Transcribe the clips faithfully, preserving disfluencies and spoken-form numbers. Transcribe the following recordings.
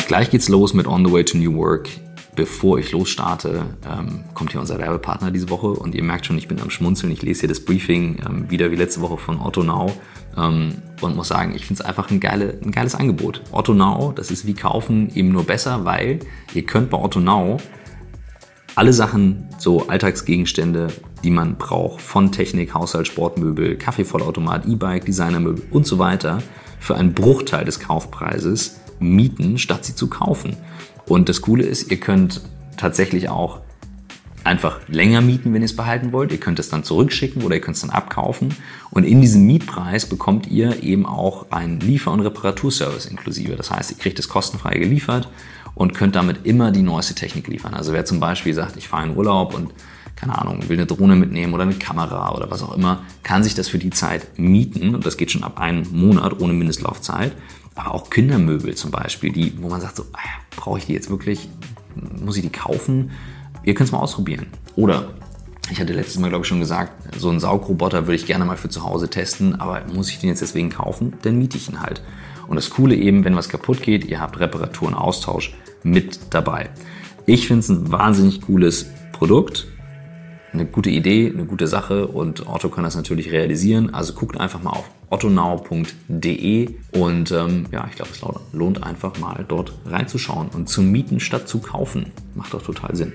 Gleich geht's los mit On the Way to New Work. Bevor ich losstarte, ähm, kommt hier unser Werbepartner diese Woche und ihr merkt schon, ich bin am Schmunzeln. Ich lese hier das Briefing ähm, wieder wie letzte Woche von Otto Now ähm, und muss sagen, ich finde es einfach ein, geile, ein geiles Angebot. Otto Now, das ist wie kaufen, eben nur besser, weil ihr könnt bei Otto Now alle Sachen, so Alltagsgegenstände, die man braucht, von Technik, Haushalt, Sportmöbel, Kaffeevollautomat, E-Bike, Designermöbel und so weiter, für einen Bruchteil des Kaufpreises mieten, statt sie zu kaufen. Und das Coole ist, ihr könnt tatsächlich auch einfach länger mieten, wenn ihr es behalten wollt. Ihr könnt es dann zurückschicken oder ihr könnt es dann abkaufen. Und in diesem Mietpreis bekommt ihr eben auch einen Liefer- und Reparaturservice inklusive. Das heißt, ihr kriegt es kostenfrei geliefert und könnt damit immer die neueste Technik liefern. Also wer zum Beispiel sagt, ich fahre in Urlaub und keine Ahnung, will eine Drohne mitnehmen oder eine Kamera oder was auch immer, kann sich das für die Zeit mieten. Und das geht schon ab einem Monat ohne Mindestlaufzeit. Aber auch Kindermöbel zum Beispiel, die, wo man sagt, so, ah ja, brauche ich die jetzt wirklich, muss ich die kaufen? Ihr könnt es mal ausprobieren. Oder, ich hatte letztes Mal, glaube ich, schon gesagt, so einen Saugroboter würde ich gerne mal für zu Hause testen, aber muss ich den jetzt deswegen kaufen? Dann miete ich ihn halt. Und das Coole eben, wenn was kaputt geht, ihr habt Reparatur und Austausch mit dabei. Ich finde es ein wahnsinnig cooles Produkt. Eine gute Idee, eine gute Sache und Otto kann das natürlich realisieren. Also guckt einfach mal auf ottonow punkt de und ähm, ja, ich glaube, es lohnt einfach mal dort reinzuschauen und zu mieten statt zu kaufen. Macht doch total Sinn.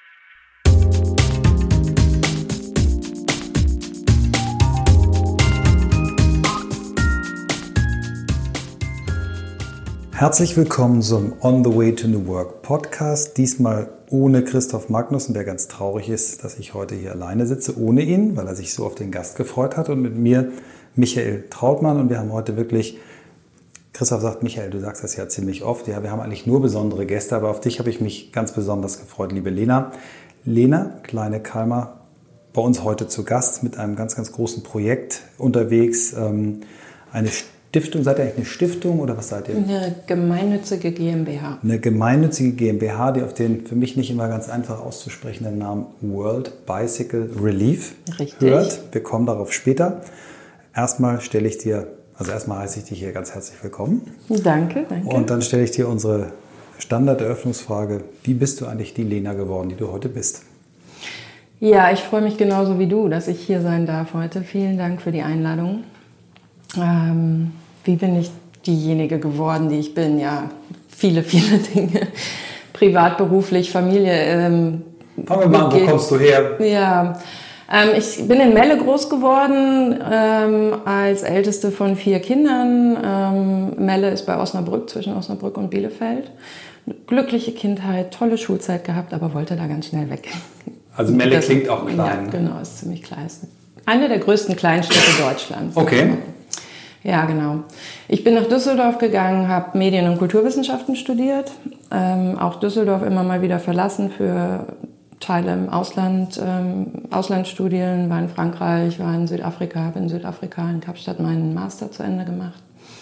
Herzlich willkommen zum On the Way to New Work Podcast. Diesmal ohne Christoph Magnussen, der ganz traurig ist, dass ich heute hier alleine sitze, ohne ihn, weil er sich so auf den Gast gefreut hat. Und mit mir Michael Trautmann. Und wir haben heute wirklich, Christoph sagt, Michael, du sagst das ja ziemlich oft, ja, wir haben eigentlich nur besondere Gäste, aber auf dich habe ich mich ganz besonders gefreut, liebe Lena. Lena, kleine Kalmer, bei uns heute zu Gast mit einem ganz, ganz großen Projekt unterwegs. Eine Stiftung, seid ihr eigentlich eine Stiftung oder was seid ihr? Eine gemeinnützige GmbH. Eine gemeinnützige GmbH, die auf den für mich nicht immer ganz einfach auszusprechenden Namen World Bicycle Relief Richtig. hört. Wir kommen darauf später. Erstmal stelle ich dir, also erstmal heiße ich dich hier ganz herzlich willkommen. Danke, danke. Und dann stelle ich dir unsere Standarderöffnungsfrage. Wie bist du eigentlich die Lena geworden, die du heute bist? Ja, ich freue mich genauso wie du, dass ich hier sein darf heute. Vielen Dank für die Einladung. Ähm, wie bin ich diejenige geworden, die ich bin? Ja, viele, viele Dinge. Privat, beruflich, Familie. Ähm, Fangen wir mal an, wo kommst du her? Ja, ähm, ich bin in Melle groß geworden, ähm, als älteste von vier Kindern. Ähm, Melle ist bei Osnabrück, zwischen Osnabrück und Bielefeld. Glückliche Kindheit, tolle Schulzeit gehabt, aber wollte da ganz schnell weg. Also Melle das, klingt auch klein. Ja, genau, ist ziemlich klein. Ist eine der größten Kleinstädte Deutschlands. Okay. Ja, genau. Ich bin nach Düsseldorf gegangen, habe Medien- und Kulturwissenschaften studiert. Ähm, auch Düsseldorf immer mal wieder verlassen für Teile im Ausland, ähm, Auslandsstudien, war in Frankreich, war in Südafrika, habe in Südafrika in Kapstadt meinen Master zu Ende gemacht.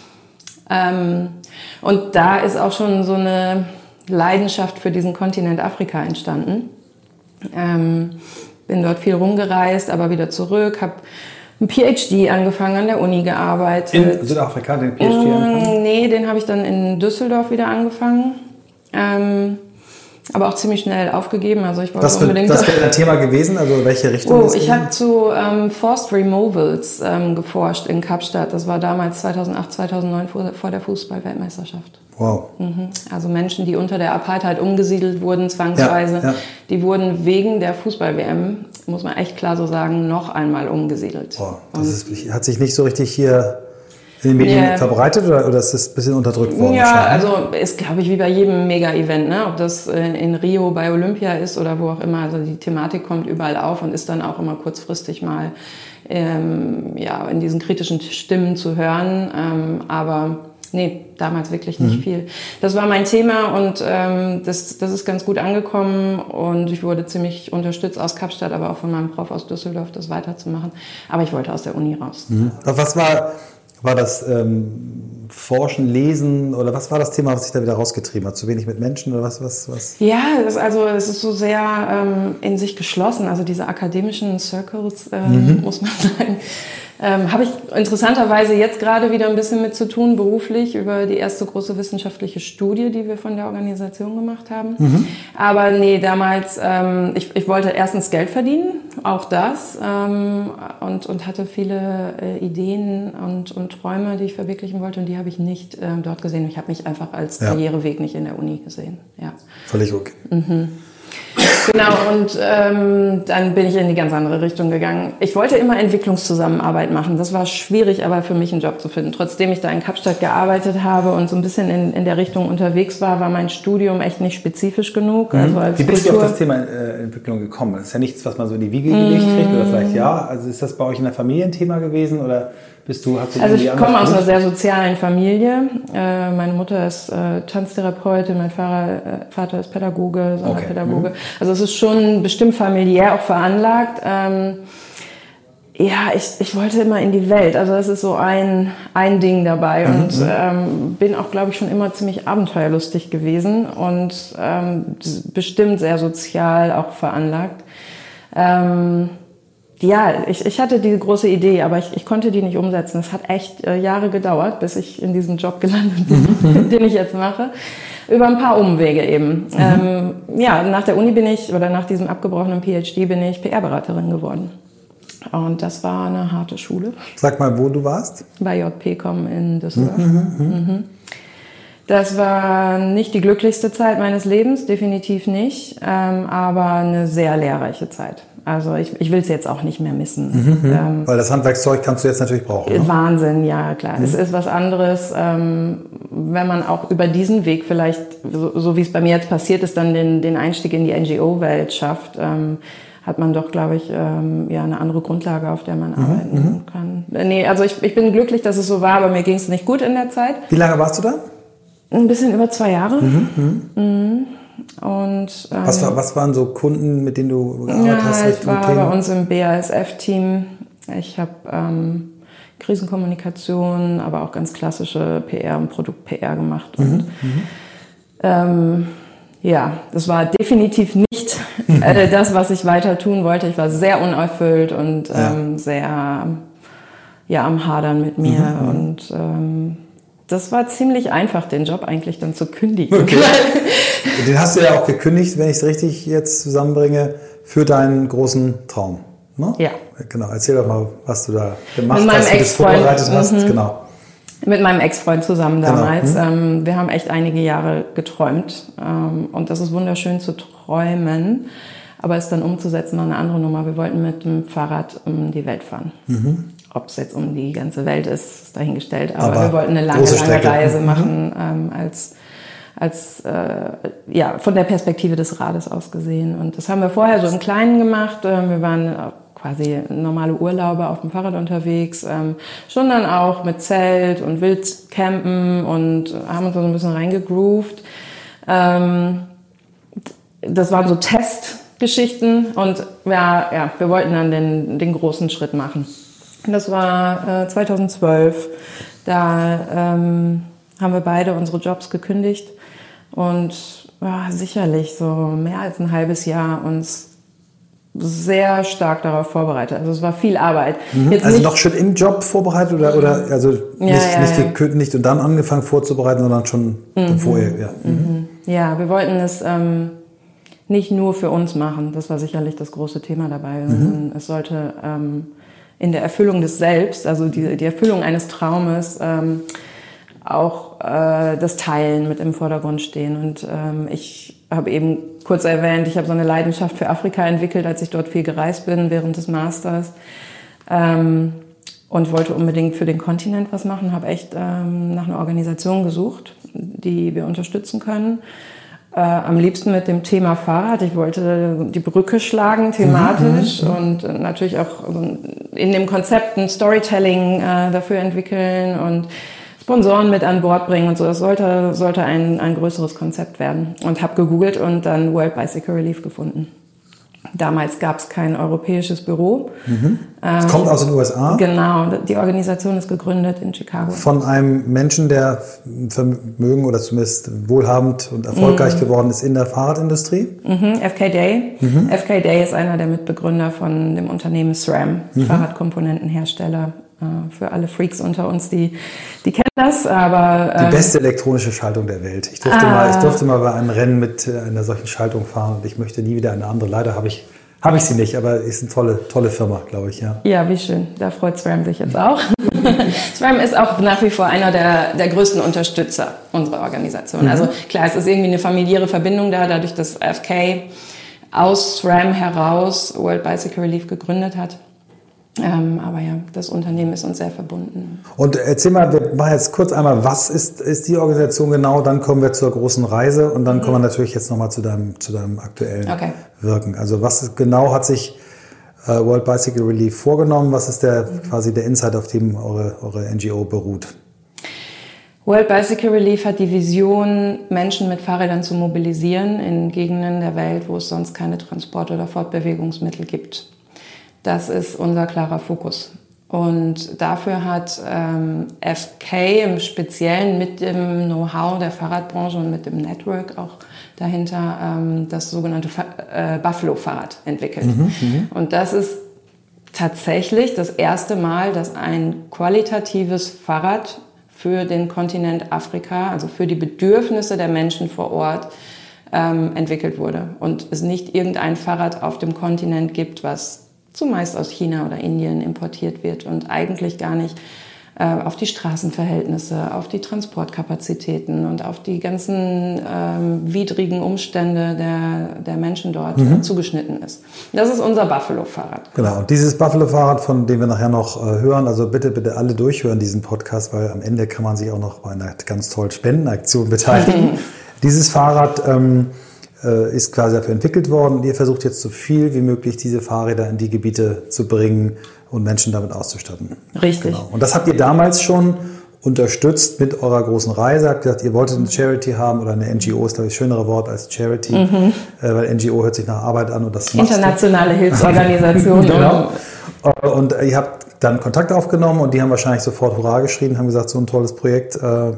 Ähm, und da ist auch schon so eine Leidenschaft für diesen Kontinent Afrika entstanden. Ähm, bin dort viel rumgereist, aber wieder zurück, habe ein P H D angefangen, an der Uni gearbeitet. In Südafrika den P H D angefangen? Nee, den habe ich dann in Düsseldorf wieder angefangen. Ähm, aber auch ziemlich schnell aufgegeben. Also ich wollte das unbedingt. Das wäre dein Thema gewesen, also welche Richtung? Oh, ich habe zu ähm, Forced Removals ähm, geforscht in Kapstadt. Das war damals zweitausendacht, zweitausendneun vor, vor der Fußball-Weltmeisterschaft. Wow. Mhm. Also Menschen, die unter der Apartheid umgesiedelt wurden, zwangsweise, ja, ja. Die wurden wegen der Fußball-W M, muss man echt klar so sagen, noch einmal umgesiedelt. Wow. Das ist, hat sich nicht so richtig hier in den Medien yeah. verbreitet oder, oder ist es ein bisschen unterdrückt worden? Ja, also ist, glaube ich, wie bei jedem Mega-Event, ne? Ob das in Rio bei Olympia ist oder wo auch immer. Also die Thematik kommt überall auf und ist dann auch immer kurzfristig mal ähm, ja, in diesen kritischen Stimmen zu hören. Ähm, aber nee, damals wirklich nicht mhm. viel. Das war mein Thema und ähm, das, das ist ganz gut angekommen und ich wurde ziemlich unterstützt aus Kapstadt, aber auch von meinem Prof aus Düsseldorf, das weiterzumachen. Aber ich wollte aus der Uni raus. Mhm. Was war... War das, ähm, Forschen, Lesen oder was war das Thema, was dich da wieder rausgetrieben hat? Zu wenig mit Menschen oder was? was, was? Ja, das, also es ist so sehr ähm, in sich geschlossen. Also diese akademischen Circles, ähm, mhm. muss man sagen, ähm, habe ich interessanterweise jetzt gerade wieder ein bisschen mit zu tun, beruflich, über die erste große wissenschaftliche Studie, die wir von der Organisation gemacht haben. Mhm. Aber nee, damals, ähm, ich, ich wollte erstens Geld verdienen, auch das, ähm, und, und hatte viele äh, Ideen und, und Träume, die ich verwirklichen wollte, und die habe ich nicht ähm, dort gesehen. Ich habe mich einfach als ja. Karriereweg nicht in der Uni gesehen. Ja. Völlig okay. Mhm. Genau, und ähm, dann bin ich in die ganz andere Richtung gegangen. Ich wollte immer Entwicklungszusammenarbeit machen. Das war schwierig, aber für mich einen Job zu finden. Trotzdem ich da in Kapstadt gearbeitet habe und so ein bisschen in, in der Richtung unterwegs war, war mein Studium echt nicht spezifisch genug. Mhm. Also als Wie bist Kultur- du auf das Thema äh, Entwicklung gekommen? Das ist ja nichts, was man so in die Wiege gelegt kriegt, oder vielleicht ja. Also ist das bei euch in der Familie ein Thema gewesen, oder bist du, hast du Also ich komme aus einer sehr sehr sozialen Familie. Äh, meine Mutter ist äh, Tanztherapeutin, mein Vater, äh, Vater ist Pädagoge, Sonderpädagoge. Okay. Mhm. Also es ist schon bestimmt familiär auch veranlagt. Ähm, ja, ich, ich wollte immer in die Welt. Also das ist so ein, ein Ding dabei. Mhm. Und ähm, bin auch, glaube ich, schon immer ziemlich abenteuerlustig gewesen und ähm, bestimmt sehr sozial auch veranlagt. Ähm, Ja, ich, ich hatte diese große Idee, aber ich, ich konnte die nicht umsetzen. Es hat echt äh, Jahre gedauert, bis ich in diesem Job gelandet bin, den ich jetzt mache. Über ein paar Umwege eben. Mhm. Ähm, ja, nach der Uni bin ich, oder nach diesem abgebrochenen P H D bin ich P R-Beraterin geworden. Und das war eine harte Schule. Sag mal, wo du warst? Bei J P Com in Düsseldorf. Mhm, mhm. Mhm. Das war nicht die glücklichste Zeit meines Lebens, definitiv nicht, ähm, aber eine sehr lehrreiche Zeit. Also ich, ich will es jetzt auch nicht mehr missen. Mhm, ähm, weil das Handwerkszeug kannst du jetzt natürlich brauchen. Ne? Wahnsinn, ja klar. Mhm. Es ist was anderes, ähm, wenn man auch über diesen Weg vielleicht, so, so wie es bei mir jetzt passiert ist, dann den, den Einstieg in die N G O-Welt schafft, ähm, hat man doch, glaube ich, ähm, ja, eine andere Grundlage, auf der man mhm, arbeiten mhm. kann. Nee, also ich, ich bin glücklich, dass es so war, aber mir ging es nicht gut in der Zeit. Wie lange warst du da? Ein bisschen über zwei Jahre. Mhm, mhm. Mhm. Und, ähm, was, war, was waren so Kunden, mit denen du gearbeitet ja, hast? Ich war bei uns im B A S F-Team. Ich habe ähm, Krisenkommunikation, aber auch ganz klassische P R und Produkt-P R gemacht. Und, mhm, ähm, ja, das war definitiv nicht äh, das, was ich weiter tun wollte. Ich war sehr unerfüllt und ähm, ja. sehr ja, am Hadern mit mir. Mhm, und ähm, das war ziemlich einfach, den Job eigentlich dann zu kündigen. Okay. Den hast du ja auch gekündigt, wenn ich es richtig jetzt zusammenbringe, für deinen großen Traum. Ne? Ja. Genau. Erzähl doch mal, was du da gemacht mit hast, wie du es vorbereitet hast. Mhm. Genau. Mit meinem Ex-Freund zusammen damals. Genau. Mhm. Ähm, wir haben echt einige Jahre geträumt. Ähm, und das ist wunderschön zu träumen. Aber es dann umzusetzen, war eine andere Nummer. Wir wollten mit dem Fahrrad um die Welt fahren. Mhm. Ob es jetzt um die ganze Welt ist, ist dahingestellt. Aber, Aber wir wollten eine lange, lange Reise machen, ähm, als, als äh, ja, von der Perspektive des Rades aus gesehen. Und das haben wir vorher so im Kleinen gemacht. Ähm, wir waren quasi normale Urlaube auf dem Fahrrad unterwegs. Ähm, schon dann auch mit Zelt und Wildcampen und haben uns so ein bisschen reingegroovt. Ähm, das waren so Testgeschichten und ja, ja, wir wollten dann den, den großen Schritt machen. Das war äh, zweitausendzwölf. Da ähm, haben wir beide unsere Jobs gekündigt und ja, sicherlich so mehr als ein halbes Jahr uns sehr stark darauf vorbereitet. Also es war viel Arbeit. Mhm. Jetzt also nicht, noch schon im Job vorbereitet oder, oder also nicht, ja, ja, nicht ja. gekündigt und dann angefangen vorzubereiten, sondern schon mhm. vorher. Ja. Mhm. ja, wir wollten es ähm, nicht nur für uns machen. Das war sicherlich das große Thema dabei. Mhm. Es sollte ähm, in der Erfüllung des Selbst, also die, die Erfüllung eines Traumes, ähm, auch äh, das Teilen mit im Vordergrund stehen. Und ähm, ich habe eben kurz erwähnt, ich habe so eine Leidenschaft für Afrika entwickelt, als ich dort viel gereist bin während des Masters. Ähm, und wollte unbedingt für den Kontinent was machen, habe echt ähm, nach einer Organisation gesucht, die wir unterstützen können. Äh, am liebsten mit dem Thema Fahrrad. Ich wollte die Brücke schlagen, thematisch mhm, und natürlich auch in dem Konzept ein Storytelling äh, dafür entwickeln und Sponsoren mit an Bord bringen und so. Das sollte, sollte ein, ein größeres Konzept werden. Und habe gegoogelt und dann World Bicycle Relief gefunden. Damals gab es kein europäisches Büro. Mhm. Es ähm, kommt aus den U S A? Genau, die Organisation ist gegründet in Chicago. Von einem Menschen, der Vermögen oder zumindest wohlhabend und erfolgreich mhm. geworden ist in der Fahrradindustrie? Mhm. F K Day. Mhm. F K Day ist einer der Mitbegründer von dem Unternehmen SRAM, mhm. Fahrradkomponentenhersteller. Für alle Freaks unter uns, die, die kennen das, aber... Ähm, die beste elektronische Schaltung der Welt. Ich durfte, ah, mal, ich durfte mal bei einem Rennen mit einer solchen Schaltung fahren und ich möchte nie wieder eine andere. Leider habe ich, habe ich sie nicht, aber ist eine tolle, tolle Firma, glaube ich. Ja. Ja, wie schön. Da freut SRAM sich jetzt auch. SRAM ist auch nach wie vor einer der, der größten Unterstützer unserer Organisation. Mhm. Also klar, es ist irgendwie eine familiäre Verbindung da, dadurch, dass F K aus SRAM heraus World Bicycle Relief gegründet hat. Ähm, aber ja, das Unternehmen ist uns sehr verbunden. Und erzähl mal, wir machen jetzt kurz einmal, was ist, ist die Organisation genau, dann kommen wir zur großen Reise und dann mhm. kommen wir natürlich jetzt nochmal zu deinem, zu deinem aktuellen okay. Wirken. Also was genau hat sich äh, World Bicycle Relief vorgenommen? Was ist der mhm. quasi der Insight, auf dem eure, eure N G O beruht? World Bicycle Relief hat die Vision, Menschen mit Fahrrädern zu mobilisieren in Gegenden der Welt, wo es sonst keine Transport- oder Fortbewegungsmittel gibt. Das ist unser klarer Fokus. Und dafür hat ähm, F K im Speziellen mit dem Know-how der Fahrradbranche und mit dem Network auch dahinter ähm, das sogenannte Fa- äh, Buffalo-Fahrrad entwickelt. Mhm, und das ist tatsächlich das erste Mal, dass ein qualitatives Fahrrad für den Kontinent Afrika, also für die Bedürfnisse der Menschen vor Ort, ähm, entwickelt wurde. Und es nicht irgendein Fahrrad auf dem Kontinent gibt, was zumeist aus China oder Indien importiert wird und eigentlich gar nicht äh, auf die Straßenverhältnisse, auf die Transportkapazitäten und auf die ganzen ähm, widrigen Umstände der, der Menschen dort mhm. äh, zugeschnitten ist. Das ist unser Buffalo-Fahrrad. Genau, und dieses Buffalo-Fahrrad, von dem wir nachher noch äh, hören, also bitte, bitte alle durchhören diesen Podcast, weil am Ende kann man sich auch noch bei einer ganz tollen Spendenaktion beteiligen. Mhm. Dieses Fahrrad ähm, ist quasi dafür entwickelt worden und ihr versucht jetzt so viel wie möglich diese Fahrräder in die Gebiete zu bringen und Menschen damit auszustatten. Richtig. Genau. Und das habt ihr damals schon unterstützt mit eurer großen Reise. Habt gesagt, ihr wolltet eine Charity haben oder eine N G O ist, glaube ich, das schönere Wort als Charity, mhm. weil N G O hört sich nach Arbeit an und das internationale Hilfsorganisation. Genau. Und ihr habt dann Kontakt aufgenommen und die haben wahrscheinlich sofort Hurra geschrien, haben gesagt, so ein tolles Projekt. Äh,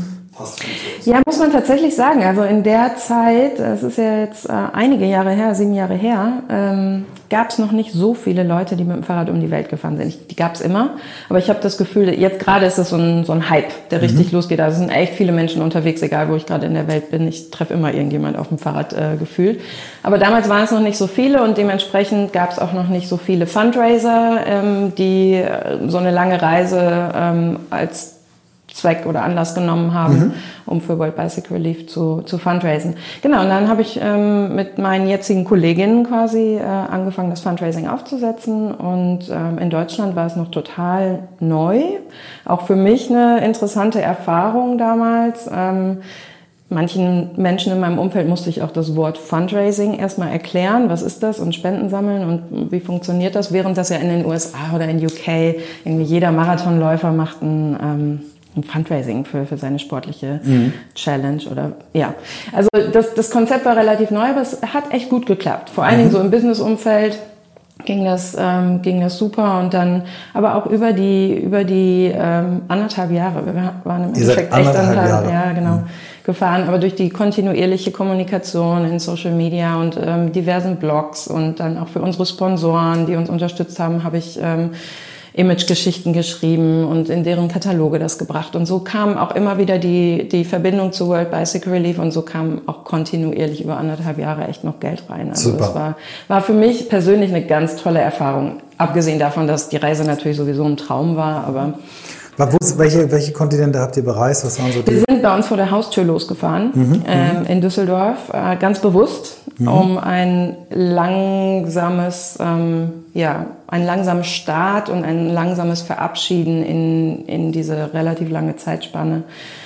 Ja, muss man tatsächlich sagen. Also in der Zeit, das ist ja jetzt äh, einige Jahre her, sieben Jahre her, ähm, gab es noch nicht so viele Leute, die mit dem Fahrrad um die Welt gefahren sind. Ich, die gab es immer, aber ich habe das Gefühl, jetzt gerade ist es so ein, so ein Hype, der richtig mhm. losgeht. Also es sind echt viele Menschen unterwegs, egal wo ich gerade in der Welt bin. Ich treffe immer irgendjemand auf dem Fahrrad äh, gefühlt. Aber damals waren es noch nicht so viele und dementsprechend gab es auch noch nicht so viele Fundraiser, ähm, die äh, so eine lange Reise ähm, als Zweck oder Anlass genommen haben, mhm. um für World Bicycle Relief zu, zu fundraisen. Genau, und dann habe ich ähm, mit meinen jetzigen Kolleginnen quasi äh, angefangen, das Fundraising aufzusetzen. Und ähm, in Deutschland war es noch total neu. Auch für mich eine interessante Erfahrung damals. Ähm, manchen Menschen in meinem Umfeld musste ich auch das Wort Fundraising erstmal erklären. Was ist das? Und Spenden sammeln und wie funktioniert das? Während das ja in den U S A oder in U K irgendwie jeder Marathonläufer macht ein ähm, ein Fundraising für, für seine sportliche mhm. Challenge oder, ja. Also das, das Konzept war relativ neu, aber es hat echt gut geklappt. Vor allen mhm. Dingen so im Business-Umfeld ging das, ähm, ging das super und dann, aber auch über die, über die ähm, anderthalb Jahre. Wir waren im Endeffekt echt anderthalb Jahre. Ja, genau, mhm. gefahren, aber durch die kontinuierliche Kommunikation in Social Media und ähm, diversen Blogs und dann auch für unsere Sponsoren, die uns unterstützt haben, habe ich ähm, Image-Geschichten geschrieben und in deren Kataloge das gebracht. Und so kam auch immer wieder die, die Verbindung zu World Bicycle Relief und so kam auch kontinuierlich über anderthalb Jahre echt noch Geld rein. Also Super. Das war, war für mich persönlich eine ganz tolle Erfahrung. Abgesehen davon, dass die Reise natürlich sowieso ein Traum war, aber... Welche, welche Kontinente habt ihr bereist? Was waren so die? Wir sind bei uns vor der Haustür losgefahren, mhm, ähm, in Düsseldorf, äh, ganz bewusst, mhm. um ein langsames, ähm, ja, einen langsamen Start und ein langsames Verabschieden in, in diese relativ lange Zeitspanne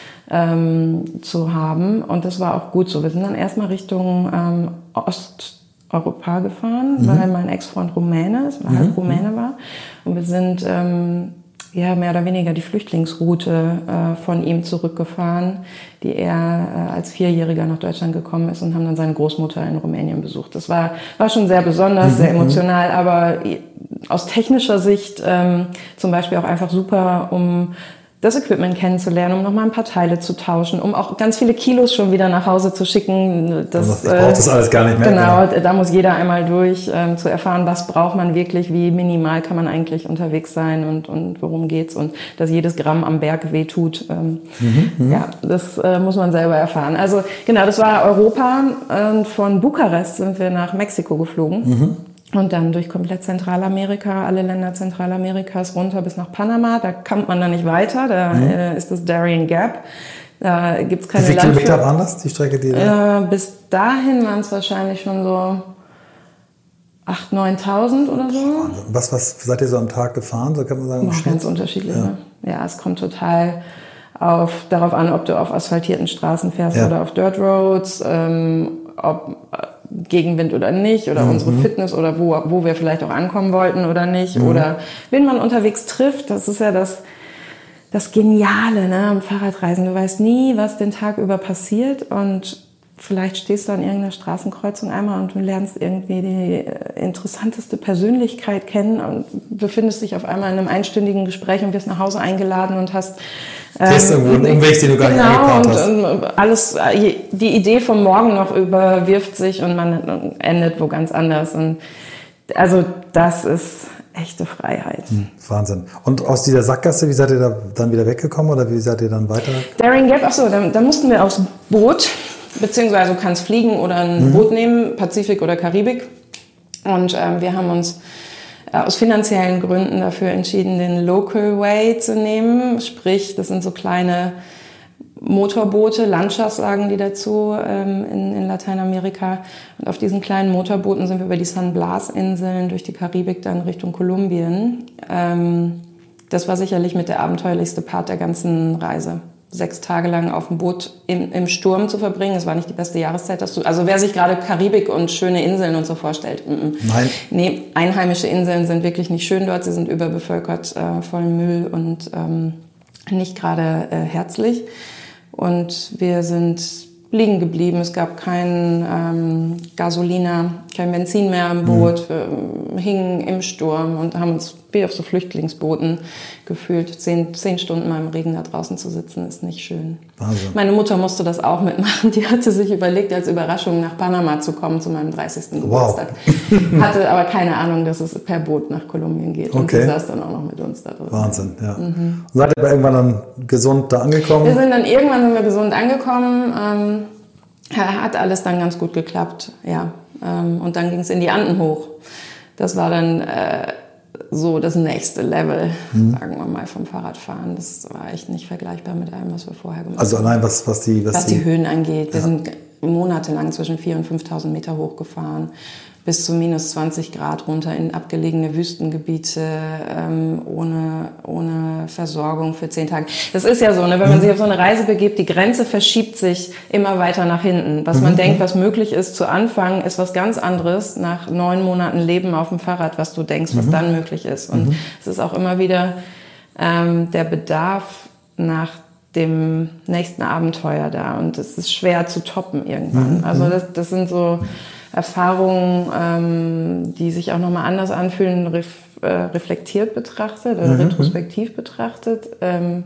ähm, zu haben. Und das war auch gut so. Wir sind dann erstmal Richtung ähm, Osteuropa gefahren, mhm. weil mein Ex-Freund Rumäne ist, weil mhm. halt Rumäne war. Und wir sind ähm, ja, mehr oder weniger die Flüchtlingsroute äh, von ihm zurückgefahren, die er äh, als Vierjähriger nach Deutschland gekommen ist und haben dann seine Großmutter in Rumänien besucht. Das war, war schon sehr besonders, mhm. sehr emotional, aber aus technischer Sicht ähm, zum Beispiel auch einfach super, um das Equipment kennenzulernen, um nochmal ein paar Teile zu tauschen, um auch ganz viele Kilos schon wieder nach Hause zu schicken. Das, ich brauche das alles gar nicht mehr. Genau, genau. Da muss jeder einmal durch, ähm, zu erfahren, was braucht man wirklich, wie minimal kann man eigentlich unterwegs sein und, und worum geht's und dass jedes Gramm am Berg wehtut. Ähm, mhm, ja, das äh, muss man selber erfahren. Also genau, das war Europa und von Bukarest sind wir nach Mexiko geflogen. Mhm. Und dann durch komplett Zentralamerika, alle Länder Zentralamerikas runter bis nach Panama. Da kommt man dann nicht weiter, da mhm. äh, ist das Darien Gap. Da gibt's keine Landführung. Wie viele Kilometer waren das, die Strecke? Die äh, bis dahin waren es wahrscheinlich schon so achttausend, neuntausend oder so. Was, was seid ihr so am Tag gefahren? So kann man sagen, Boah, ganz unterschiedlich. Ja. Ne? Ja, es kommt total auf, darauf an, ob du auf asphaltierten Straßen fährst ja. oder auf Dirt Roads, ähm, ob Gegenwind oder nicht oder mhm. unsere Fitness oder wo, wo wir vielleicht auch ankommen wollten oder nicht mhm. oder wen man unterwegs trifft. Das ist ja das, das Geniale, ne, am Fahrradreisen. Du weißt nie, was den Tag über passiert und vielleicht stehst du an irgendeiner Straßenkreuzung einmal und du lernst irgendwie die interessanteste Persönlichkeit kennen und befindest dich auf einmal in einem einstündigen Gespräch und wirst nach Hause eingeladen und hast ähm, das ist irgendwo ein Umweg, den du gar nicht genau, eingeplant und, hast. Und alles, die Idee vom Morgen noch überwirft sich und man endet wo ganz anders. Und also das ist echte Freiheit. Hm, Wahnsinn. Und aus dieser Sackgasse, wie seid ihr da dann wieder weggekommen oder wie seid ihr dann weiter? Darien Gap, ach so, da, da mussten wir aufs Boot. Beziehungsweise du kannst fliegen oder ein mhm. Boot nehmen, Pazifik oder Karibik. Und ähm, wir haben uns äh, aus finanziellen Gründen dafür entschieden, den Local Way zu nehmen. Sprich, das sind so kleine Motorboote, Lanchas sagen die dazu ähm, in, in Lateinamerika. Und auf diesen kleinen Motorbooten sind wir über die San Blas-Inseln durch die Karibik dann Richtung Kolumbien. Ähm, das war sicherlich mit der abenteuerlichste Part der ganzen Reise. Sechs Tage lang auf dem Boot im, im Sturm zu verbringen. Es war nicht die beste Jahreszeit. Dass du, also wer sich gerade Karibik und schöne Inseln und so vorstellt. M-m. Nein. Nee, einheimische Inseln sind wirklich nicht schön dort. Sie sind überbevölkert, äh, voll Müll und ähm, nicht gerade äh, herzlich. Und wir sind liegen geblieben. Es gab kein ähm, Gasolina, kein Benzin mehr am Boot. Mhm. Wir hingen im Sturm und haben uns wie auf so Flüchtlingsbooten gefühlt. Zehn, zehn Stunden mal im Regen da draußen zu sitzen, ist nicht schön. Wahnsinn. Meine Mutter musste das auch mitmachen. Die hatte sich überlegt, als Überraschung nach Panama zu kommen zu meinem dreißigsten Geburtstag. Wow. Hatte aber keine Ahnung, dass es per Boot nach Kolumbien geht. Okay. Und sie saß dann auch noch mit uns da drin. Wahnsinn, ja. Mhm. Und seid ihr aber irgendwann dann gesund da angekommen? Wir sind dann irgendwann sind wir gesund angekommen. Ähm, hat alles dann ganz gut geklappt, ja. Ähm, und dann ging es in die Anden hoch. Das war dann äh, so das nächste Level, mhm. sagen wir mal, vom Fahrradfahren. Das war echt nicht vergleichbar mit allem, was wir vorher gemacht haben. Also allein was, was die... Was, was die, die Höhen angeht. Wir ja. sind monatelang zwischen viertausend und fünftausend Meter hochgefahren, bis zu minus zwanzig Grad runter in abgelegene Wüstengebiete, ähm, ohne, ohne Versorgung für zehn Tage. Das ist ja so, ne, wenn man sich auf so eine Reise begibt, die Grenze verschiebt sich immer weiter nach hinten. Was man mhm. denkt, was möglich ist zu Anfang, ist was ganz anderes nach neun Monaten Leben auf dem Fahrrad, was du denkst, was mhm. dann möglich ist. Und mhm. es ist auch immer wieder ähm, der Bedarf nach dem nächsten Abenteuer da. Und es ist schwer zu toppen irgendwann. Mhm. Also das, das sind so Erfahrungen, ähm, die sich auch nochmal anders anfühlen, ref, äh, reflektiert betrachtet oder mhm. retrospektiv betrachtet, ähm,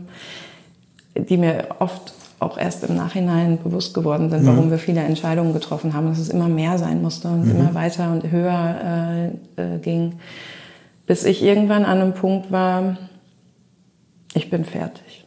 die mir oft auch erst im Nachhinein bewusst geworden sind, mhm. warum wir viele Entscheidungen getroffen haben, dass es immer mehr sein musste und mhm. immer weiter und höher äh, äh, ging, bis ich irgendwann an einem Punkt war, ich bin fertig.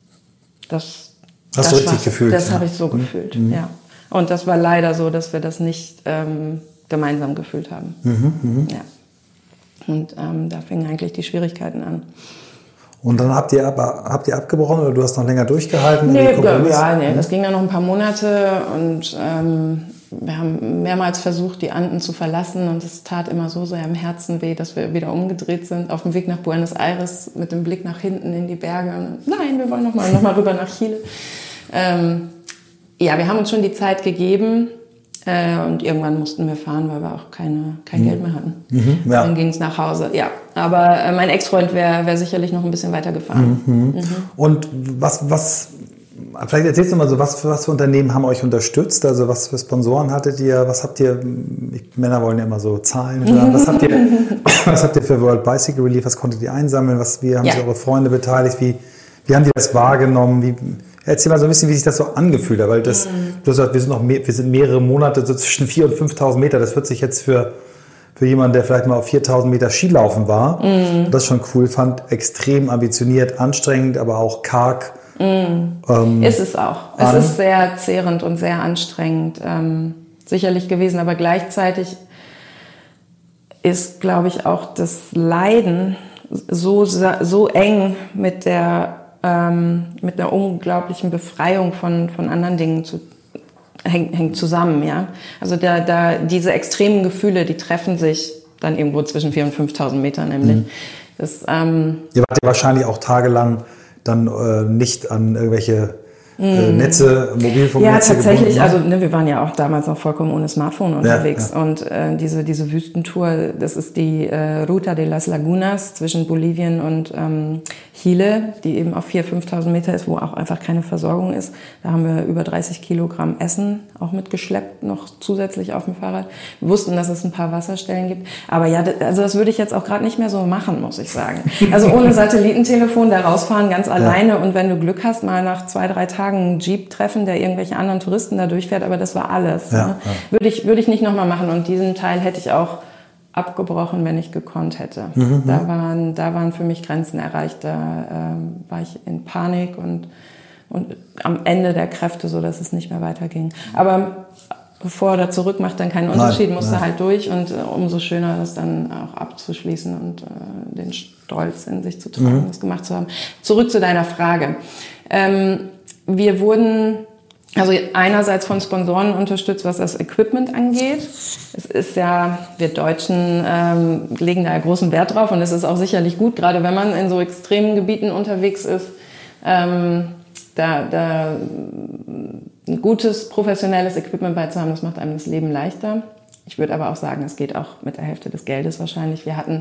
Das, Hast das du richtig gefühlt? Das ja. habe ich so mhm. gefühlt, mhm. ja. Und das war leider so, dass wir das nicht ähm, gemeinsam gefühlt haben. Mhm, mh. Ja. Und ähm, da fingen eigentlich die Schwierigkeiten an. Und dann habt ihr aber habt ihr abgebrochen oder du hast noch länger durchgehalten? Nee, ja, nee, das ging dann noch ein paar Monate und ähm, wir haben mehrmals versucht, die Anden zu verlassen und es tat immer so sehr im Herzen weh, dass wir wieder umgedreht sind auf dem Weg nach Buenos Aires mit dem Blick nach hinten in die Berge. Und, nein, wir wollen noch mal, noch mal rüber nach Chile. Ähm, Ja, wir haben uns schon die Zeit gegeben, Äh, und irgendwann mussten wir fahren, weil wir auch keine, kein mhm. Geld mehr hatten. Mhm, ja. Dann ging es nach Hause, ja. Aber äh, mein Ex-Freund wäre wär sicherlich noch ein bisschen weiter gefahren. Mhm. Mhm. Und was, was, vielleicht erzählst du mal so, was für, was für Unternehmen haben euch unterstützt? Also was für Sponsoren hattet ihr? Was habt ihr, ich, Männer wollen ja immer so Zahlen hören. Was habt ihr, was habt ihr für World Bicycle Relief? Was konntet ihr einsammeln? Was, wie haben ja. sich eure Freunde beteiligt? Wie, wie haben die das wahrgenommen? Wie, erzähl mal so ein bisschen, wie sich das so angefühlt hat, weil das, mhm. du hast gesagt, wir sind noch mehr, wir sind mehrere Monate so zwischen viertausend und fünftausend Meter. Das wird sich jetzt für, für jemanden, der vielleicht mal auf viertausend Meter Skilaufen war, mhm. das schon cool fand, extrem ambitioniert, anstrengend, aber auch karg. Mhm. Ähm, ist es auch. Es ist sehr zehrend und sehr anstrengend ähm, sicherlich gewesen, aber gleichzeitig ist, glaube ich, auch das Leiden so, so eng mit der ähm, mit einer unglaublichen Befreiung von, von anderen Dingen zu, hängt, hängt zusammen, ja. Also da, da diese extremen Gefühle, die treffen sich dann irgendwo zwischen viertausend und fünftausend Metern nämlich. Mhm. Das, ähm, Ihr wart ja wahrscheinlich auch tagelang dann äh, nicht an irgendwelche äh, Netze, Mobilfunknetze Ja, tatsächlich. gebunden. Also ne, wir waren ja auch damals noch vollkommen ohne Smartphone unterwegs. Ja, ja. Und äh, diese, diese Wüstentour, das ist die äh, Ruta de las Lagunas zwischen Bolivien und ähm, Chile, die eben auf viertausend, fünftausend Meter ist, wo auch einfach keine Versorgung ist. Da haben wir über dreißig Kilogramm Essen auch mitgeschleppt, noch zusätzlich auf dem Fahrrad. Wir wussten, dass es ein paar Wasserstellen gibt. Aber ja, also das würde ich jetzt auch gerade nicht mehr so machen, muss ich sagen. Also ohne Satellitentelefon da rausfahren, ganz alleine. Ja. Und wenn du Glück hast, mal nach zwei, drei Tagen einen Jeep treffen, der irgendwelche anderen Touristen da durchfährt. Aber das war alles. Ja, ne? ja. Würde ich, würde ich nicht nochmal machen. Und diesen Teil hätte ich auch abgebrochen, wenn ich gekonnt hätte. Mhm. Da waren, da waren für mich Grenzen erreicht. Da ähm, war ich in Panik und, und am Ende der Kräfte, so dass es nicht mehr weiterging. Aber vor oder zurück macht dann keinen Unterschied, musste nein. halt durch und äh, umso schöner, das dann auch abzuschließen und äh, den Stolz in sich zu tragen, mhm. das gemacht zu haben. Zurück zu deiner Frage. Ähm, wir wurden Also einerseits von Sponsoren unterstützt, was das Equipment angeht. Es ist ja, wir Deutschen ähm, legen da großen Wert drauf und es ist auch sicherlich gut, gerade wenn man in so extremen Gebieten unterwegs ist, ähm, da, da ein gutes, professionelles Equipment bei zu haben, das macht einem das Leben leichter. Ich würde aber auch sagen, es geht auch mit der Hälfte des Geldes wahrscheinlich. Wir hatten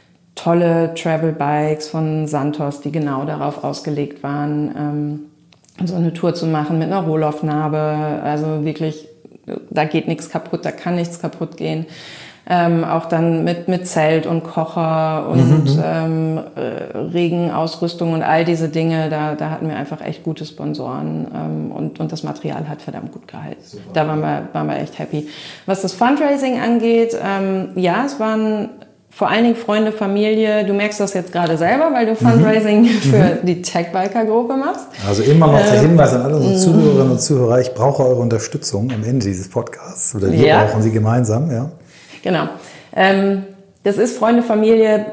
tolle Travel Bikes von Santos, die genau darauf ausgelegt waren, ähm, so eine Tour zu machen mit einer Rohloff-Narbe, also wirklich, da geht nichts kaputt, da kann nichts kaputt gehen. Ähm, auch dann mit, mit Zelt und Kocher und mhm. ähm, äh, Regenausrüstung und all diese Dinge, da, da hatten wir einfach echt gute Sponsoren ähm, und, und das Material hat verdammt gut gehalten. Super. Da waren wir, waren wir echt happy. Was das Fundraising angeht, ähm, ja, es waren vor allen Dingen Freunde, Familie. Du merkst das jetzt gerade selber, weil du Fundraising mhm. für mhm. die Tech-Biker-Gruppe machst. Also immer noch der Hinweis an alle unsere Zuhörerinnen und Zuhörer, ich brauche eure Unterstützung am Ende dieses Podcasts. Oder wir ja. brauchen sie gemeinsam. Ja. Genau. Ähm, das ist Freunde, Familie,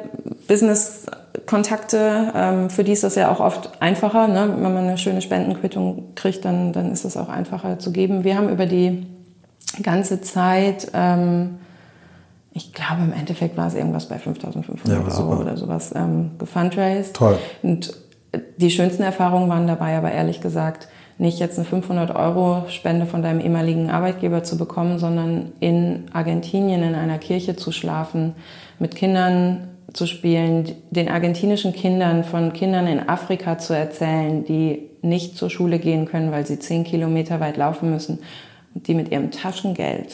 Business-Kontakte. Ähm, für die ist das ja auch oft einfacher. Ne? Wenn man eine schöne Spendenquittung kriegt, dann, dann ist das auch einfacher zu geben. Wir haben über die ganze Zeit... Ähm, Ich glaube, im Endeffekt war es irgendwas bei fünftausendfünfhundert ja, Euro oder sowas ähm, gefundraised. Toll. Und die schönsten Erfahrungen waren dabei aber ehrlich gesagt, nicht jetzt eine fünfhundert Euro Spende von deinem ehemaligen Arbeitgeber zu bekommen, sondern in Argentinien in einer Kirche zu schlafen, mit Kindern zu spielen, den argentinischen Kindern von Kindern in Afrika zu erzählen, die nicht zur Schule gehen können, weil sie zehn Kilometer weit laufen müssen und die mit ihrem Taschengeld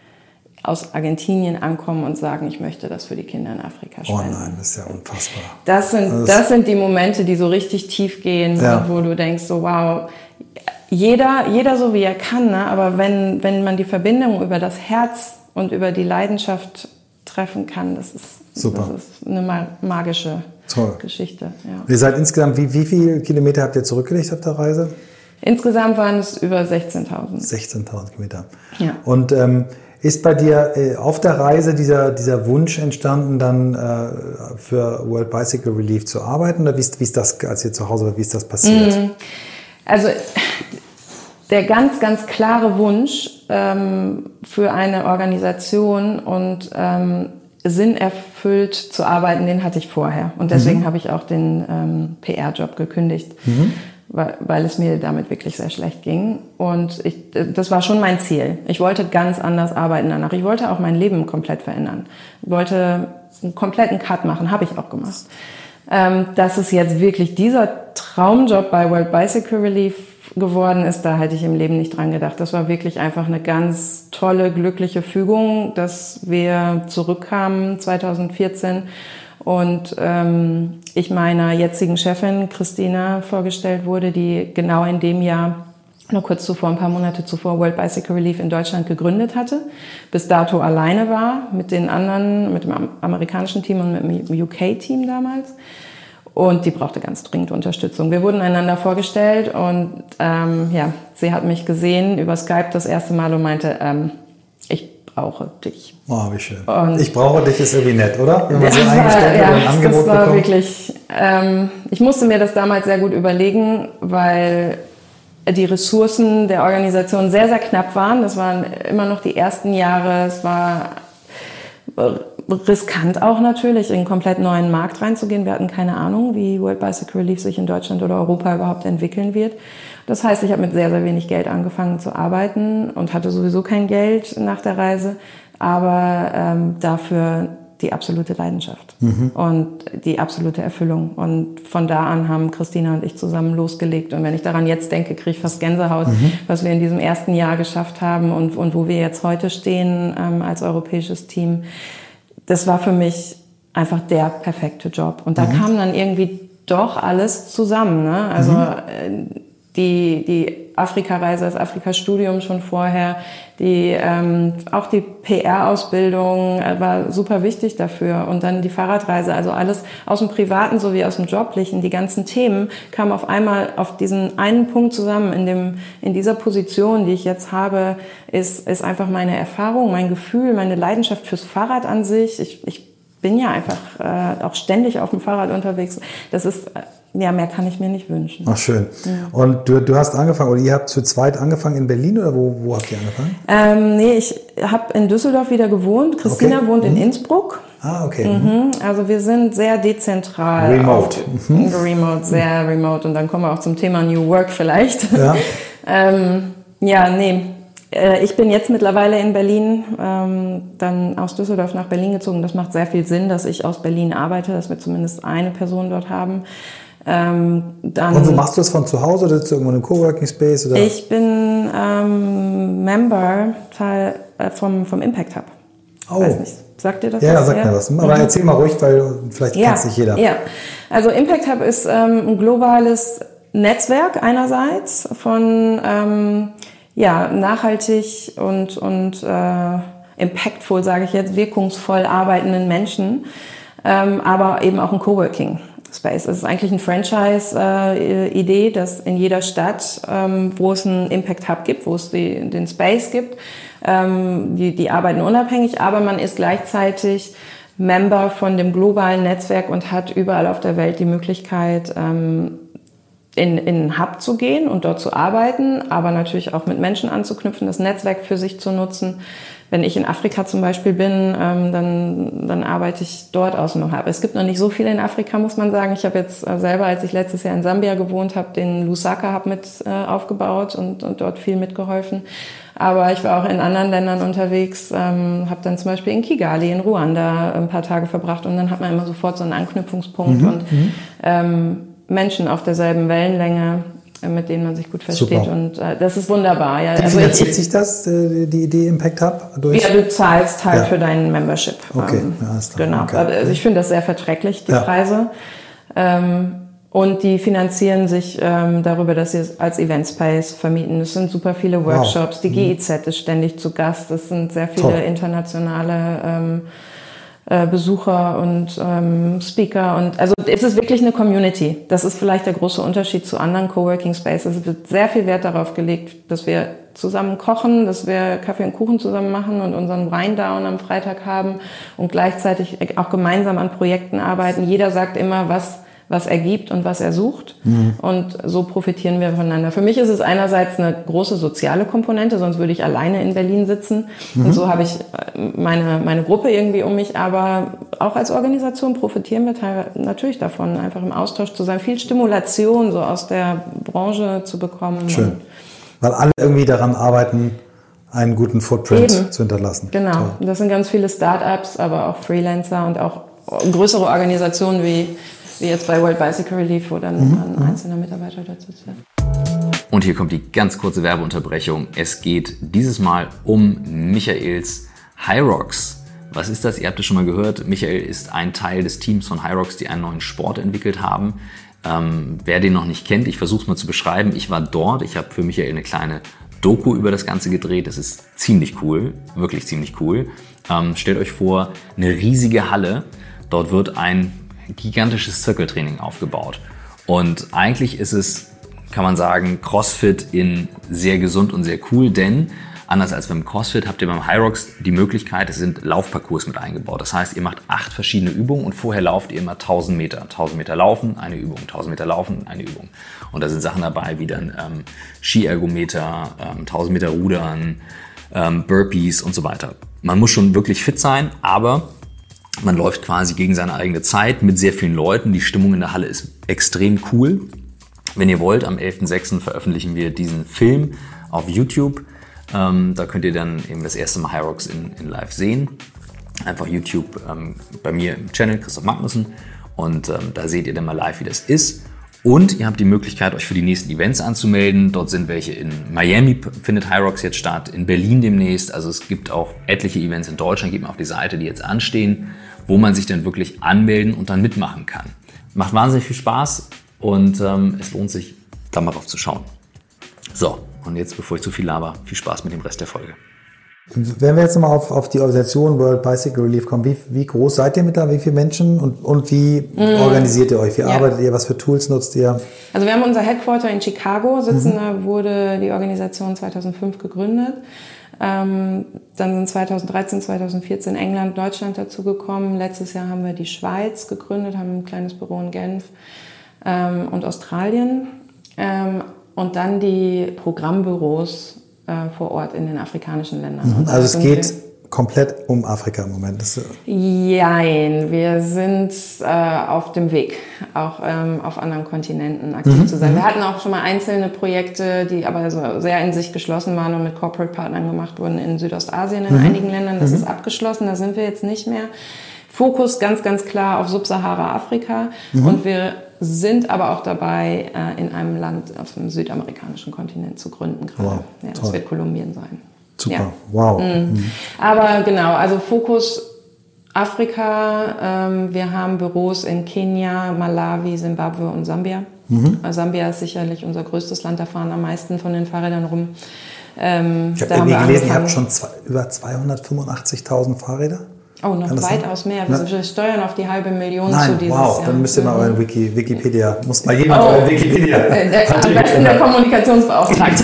aus Argentinien ankommen und sagen, ich möchte das für die Kinder in Afrika spenden. Oh nein, das ist ja unfassbar. Das sind, das, das sind die Momente, die so richtig tief gehen, ja. wo du denkst, so wow, jeder, jeder so wie er kann, ne? Aber wenn, wenn man die Verbindung über das Herz und über die Leidenschaft treffen kann, das ist, super. Das ist eine magische Toll. Geschichte. Ja. Ihr seid insgesamt, wie, wie viele Kilometer habt ihr zurückgelegt auf der Reise? Insgesamt waren es über sechzehntausend. sechzehntausend Kilometer. Ja. Und ähm, ist bei dir äh, auf der Reise dieser, dieser Wunsch entstanden, dann äh, für World Bicycle Relief zu arbeiten? Oder wie ist, wie ist das, als ihr zu Hause war, wie ist das passiert? Also der ganz, ganz klare Wunsch ähm, für eine Organisation und ähm, sinnerfüllt zu arbeiten, den hatte ich vorher. Und deswegen mhm. habe ich auch den ähm, P R-Job gekündigt. Mhm. weil, weil es mir damit wirklich sehr schlecht ging. Und ich, das war schon mein Ziel. Ich wollte ganz anders arbeiten danach. Ich wollte auch mein Leben komplett verändern. Ich wollte einen kompletten Cut machen, habe ich auch gemacht. Ähm, dass es jetzt wirklich dieser Traumjob bei World Bicycle Relief geworden ist, da hätte ich im Leben nicht dran gedacht. Das war wirklich einfach eine ganz tolle, glückliche Fügung, dass wir zurückkamen zwanzig vierzehn und ähm, ich meiner jetzigen Chefin Christina vorgestellt wurde, die genau in dem Jahr, nur kurz zuvor, ein paar Monate zuvor, World Bicycle Relief in Deutschland gegründet hatte, bis dato alleine war mit den anderen, mit dem amerikanischen Team und mit dem U K-Team damals. Und die brauchte ganz dringend Unterstützung. Wir wurden einander vorgestellt und ähm, ja, sie hat mich gesehen über Skype das erste Mal und meinte, ähm, ich brauche dich. Oh, wie schön. Und ich brauche dich ist irgendwie nett, oder? Wenn man so war, eingestellt ja, oder ein Angebot das war bekommt. Wirklich, ähm, ich musste mir das damals sehr gut überlegen, weil die Ressourcen der Organisation sehr, sehr knapp waren. Das waren immer noch die ersten Jahre. Es war riskant auch natürlich, in einen komplett neuen Markt reinzugehen. Wir hatten keine Ahnung, wie World Bicycle Relief sich in Deutschland oder Europa überhaupt entwickeln wird. Das heißt, ich habe mit sehr, sehr wenig Geld angefangen zu arbeiten und hatte sowieso kein Geld nach der Reise, aber ähm, dafür die absolute Leidenschaft mhm. und die absolute Erfüllung. Und von da an haben Christina und ich zusammen losgelegt. Und wenn ich daran jetzt denke, kriege ich fast Gänsehaut, mhm. was wir in diesem ersten Jahr geschafft haben und, und wo wir jetzt heute stehen ähm, als europäisches Team. Das war für mich einfach der perfekte Job. Und da mhm. kam dann irgendwie doch alles zusammen. Ne? Also mhm. die, die Afrika-Reise, das Afrika-Studium schon vorher, die, ähm, auch die P R-Ausbildung war super wichtig dafür. Und dann die Fahrradreise, also alles aus dem Privaten sowie aus dem Joblichen, die ganzen Themen kamen auf einmal auf diesen einen Punkt zusammen. In dem, in dieser Position, die ich jetzt habe, ist, ist einfach meine Erfahrung, mein Gefühl, meine Leidenschaft fürs Fahrrad an sich. Ich, ich bin ja einfach äh, auch ständig auf dem Fahrrad unterwegs. Das ist, äh, ja, mehr kann ich mir nicht wünschen. Ach, schön. Ja. Und du, du hast angefangen, oder ihr habt zu zweit angefangen in Berlin, oder wo, wo habt ihr angefangen? Ähm, nee, ich habe in Düsseldorf wieder gewohnt. Christina okay. wohnt mhm. in Innsbruck. Ah, okay. Mhm. Also wir sind sehr dezentral. Remote. Auch, mhm. Remote, sehr remote. Und dann kommen wir auch zum Thema New Work vielleicht. Ja, ähm, ja nee. Ich bin jetzt mittlerweile in Berlin, ähm, dann aus Düsseldorf nach Berlin gezogen. Das macht sehr viel Sinn, dass ich aus Berlin arbeite, dass wir zumindest eine Person dort haben. Ähm, dann Und wo machst du das, von zu Hause oder sitzt du irgendwo in einem Coworking Space? Oder? Ich bin ähm, Member Teil, äh, vom, vom Impact Hub. Oh. Weiß nicht, sagt dir das ja, was? Ja, sag mir was. Aber mhm. erzähl mal ruhig, weil vielleicht ja, kennt es nicht jeder. Ja, also Impact Hub ist ähm, ein globales Netzwerk einerseits von ähm, ja, nachhaltig und, und äh, impactful, sage ich jetzt, wirkungsvoll arbeitenden Menschen, ähm, aber eben auch ein Coworking Space. Es ist eigentlich eine Franchise-Idee, äh, dass in jeder Stadt, ähm, wo es einen Impact Hub gibt, wo es die, den Space gibt, ähm, die, die arbeiten unabhängig, aber man ist gleichzeitig Member von dem globalen Netzwerk und hat überall auf der Welt die Möglichkeit, ähm, in, in einen Hub zu gehen und dort zu arbeiten, aber natürlich auch mit Menschen anzuknüpfen, das Netzwerk für sich zu nutzen. Wenn ich in Afrika zum Beispiel bin, ähm, dann, dann arbeite ich dort aus dem Hub. Es gibt noch nicht so viel in Afrika, muss man sagen. Ich habe jetzt äh, selber, als ich letztes Jahr in Sambia gewohnt habe, den Lusaka Hub mit äh, aufgebaut und, und dort viel mitgeholfen. Aber ich war auch in anderen Ländern unterwegs, ähm, habe dann zum Beispiel in Kigali, in Ruanda ein paar Tage verbracht und dann hat man immer sofort so einen Anknüpfungspunkt mhm, und ähm, Menschen auf derselben Wellenlänge, mit denen man sich gut versteht. Super. Und äh, das ist wunderbar. Ja. Wie Also finanziert ich, sich das, äh, die Idee Impact Hub? Durch? Ja, du zahlst halt ja. für deinen Membership. Okay, ähm, ja, ist klar. Genau. Okay. Also ich finde das sehr verträglich, die ja. Preise. Ähm, und die finanzieren sich ähm, darüber, dass sie es als Event Space vermieten. Es sind super viele Workshops. Wow. Die G I Z ist ständig zu Gast. Es sind sehr viele Toll. internationale ähm, Besucher und ähm, Speaker und also es ist wirklich eine Community. Das ist vielleicht der große Unterschied zu anderen Coworking Spaces. Es wird sehr viel Wert darauf gelegt, dass wir zusammen kochen, dass wir Kaffee und Kuchen zusammen machen und unseren Winedown am Freitag haben und gleichzeitig auch gemeinsam an Projekten arbeiten. Jeder sagt immer, was was er gibt und was er sucht. Mhm. Und so profitieren wir voneinander. Für mich ist es einerseits eine große soziale Komponente, sonst würde ich alleine in Berlin sitzen. Mhm. Und so habe ich meine, meine Gruppe irgendwie um mich. Aber auch als Organisation profitieren wir teilweise natürlich davon, einfach im Austausch zu sein, viel Stimulation so aus der Branche zu bekommen. Schön. Weil alle irgendwie daran arbeiten, einen guten Footprint Eben. zu hinterlassen. Genau. Toll. Das sind ganz viele Start-ups, aber auch Freelancer und auch größere Organisationen wie wie jetzt bei World Bicycle Relief, wo dann mhm. ein einzelner Mitarbeiter dazu ist. Und hier kommt die ganz kurze Werbeunterbrechung. Es geht dieses Mal um Michaels Hyrox. Was ist das? Ihr habt es schon mal gehört. Michael ist ein Teil des Teams von Hyrox, die einen neuen Sport entwickelt haben. Ähm, wer den noch nicht kennt, ich versuche es mal zu beschreiben. Ich war dort, ich habe für Michael eine kleine Doku über das Ganze gedreht. Das ist ziemlich cool, wirklich ziemlich cool. Ähm, stellt euch vor, eine riesige Halle. Dort wird ein gigantisches Zirkeltraining aufgebaut. Und eigentlich ist es, kann man sagen, CrossFit in sehr gesund und sehr cool, denn anders als beim CrossFit habt ihr beim Hyrox die Möglichkeit, es sind Laufparcours mit eingebaut. Das heißt, ihr macht acht verschiedene Übungen und vorher lauft ihr immer tausend Meter. tausend Meter laufen, eine Übung, tausend Meter laufen, eine Übung. Und da sind Sachen dabei wie dann ähm, Skiergometer, ähm, tausend Meter Rudern, ähm, Burpees und so weiter. Man muss schon wirklich fit sein, aber man läuft quasi gegen seine eigene Zeit mit sehr vielen Leuten. Die Stimmung in der Halle ist extrem cool. Wenn ihr wollt, am elften sechsten veröffentlichen wir diesen Film auf YouTube. Ähm, da könnt ihr dann eben das erste Mal Hyrox in, in live sehen. Einfach YouTube ähm, bei mir im Channel, Christoph Magnussen. Und ähm, da seht ihr dann mal live, wie das ist. Und ihr habt die Möglichkeit, euch für die nächsten Events anzumelden. Dort sind welche in Miami, findet Hyrox jetzt statt, in Berlin demnächst. Also es gibt auch etliche Events in Deutschland, geht mal auf die Seite, die jetzt anstehen, wo man sich dann wirklich anmelden und dann mitmachen kann. Macht wahnsinnig viel Spaß und ähm, es lohnt sich, da mal drauf zu schauen. So, und jetzt, bevor ich zu viel laber, viel Spaß mit dem Rest der Folge. Wenn wir jetzt nochmal auf, auf die Organisation World Bicycle Relief kommen, wie, wie groß seid ihr mit da, wie viele Menschen und, und wie mm. organisiert ihr euch? Wie ja. arbeitet ihr, was für Tools nutzt ihr? Also wir haben unser Headquarter in Chicago sitzen, mhm. da wurde die Organisation zweitausendfünf gegründet. Ähm, dann sind zweitausenddreizehn, zweitausendvierzehn England, Deutschland dazugekommen. Letztes Jahr haben wir die Schweiz gegründet, haben ein kleines Büro in Genf ähm, und Australien. Ähm, und dann die Programmbüros äh, vor Ort in den afrikanischen Ländern. Mhm. Also es geht komplett um Afrika im Moment. Das Jein, wir sind äh, auf dem Weg, auch ähm, auf anderen Kontinenten aktiv mhm. zu sein. Wir hatten auch schon mal einzelne Projekte, die aber so sehr in sich geschlossen waren und mit Corporate-Partnern gemacht wurden in Südostasien, in mhm. einigen Ländern. Das mhm. ist abgeschlossen, da sind wir jetzt nicht mehr. Fokus ganz, ganz klar auf Subsahara-Afrika mhm. und wir sind aber auch dabei, äh, in einem Land auf dem südamerikanischen Kontinent zu gründen gerade. Wow, ja, das wird Kolumbien sein. Super, ja. wow. Mhm. Mhm. Aber genau, also Fokus Afrika. Ähm, wir haben Büros in Kenia, Malawi, Simbabwe und Sambia. Mhm. Sambia ist sicherlich unser größtes Land, da fahren am meisten von den Fahrrädern rum. Ähm, ich habe irgendwie gelesen, ihr habt schon zwei, über zweihundertfünfundachtzigtausend Fahrräder. Oh, noch weitaus mehr. Wir Na? steuern auf die halbe Million Nein, zu dieses wow, Jahr. Dann müsst ihr mal mhm. euren Wiki, Wikipedia, muss mal jemand oh. euren Wikipedia. Äh, der, am besten der Kommunikationsbeauftragte.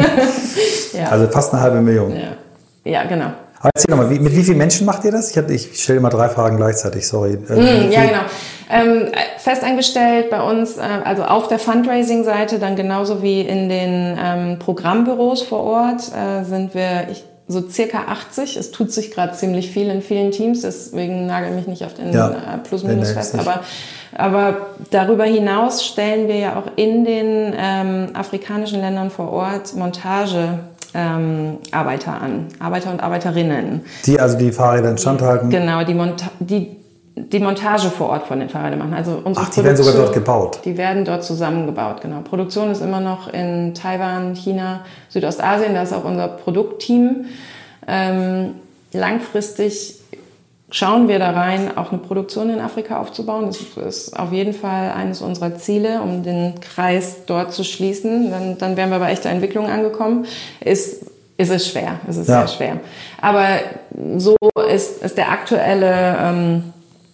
ja. Also fast eine halbe Million. Ja, ja genau. Aber erzähl doch mal, wie, mit wie vielen Menschen macht ihr das? Ich, ich stelle immer drei Fragen gleichzeitig, sorry. Mm, ja, genau. Ähm, festangestellt bei uns, äh, also auf der Fundraising-Seite, dann genauso wie in den ähm, Programmbüros vor Ort, äh, sind wir ich, so circa achtzig. Es tut sich gerade ziemlich viel in vielen Teams, deswegen nagel mich nicht auf den ja, äh, Plus-Minus fest. Aber, aber darüber hinaus stellen wir ja auch in den ähm, afrikanischen Ländern vor Ort Montage Ähm, Arbeiter an, Arbeiter und Arbeiterinnen. Die also die Fahrräder instand halten? Genau, die, Monta- die, die Montage vor Ort von den Fahrrädern machen. Also unsere Ach, die werden sogar dort gebaut? Die werden dort zusammengebaut, genau. Produktion ist immer noch in Taiwan, China, Südostasien, da ist auch unser Produktteam. Ähm, langfristig schauen wir da rein, auch eine Produktion in Afrika aufzubauen. Das ist auf jeden Fall eines unserer Ziele, um den Kreis dort zu schließen. Dann, dann wären wir bei echter Entwicklung angekommen. Ist, ist es schwer, ist es ja. sehr schwer. Aber so ist, ist der aktuelle ähm,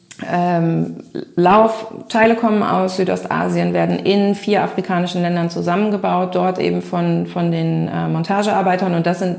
ähm, Lauf. Teile kommen aus Südostasien, werden in vier afrikanischen Ländern zusammengebaut, dort eben von, von den äh, Montagearbeitern. Und das sind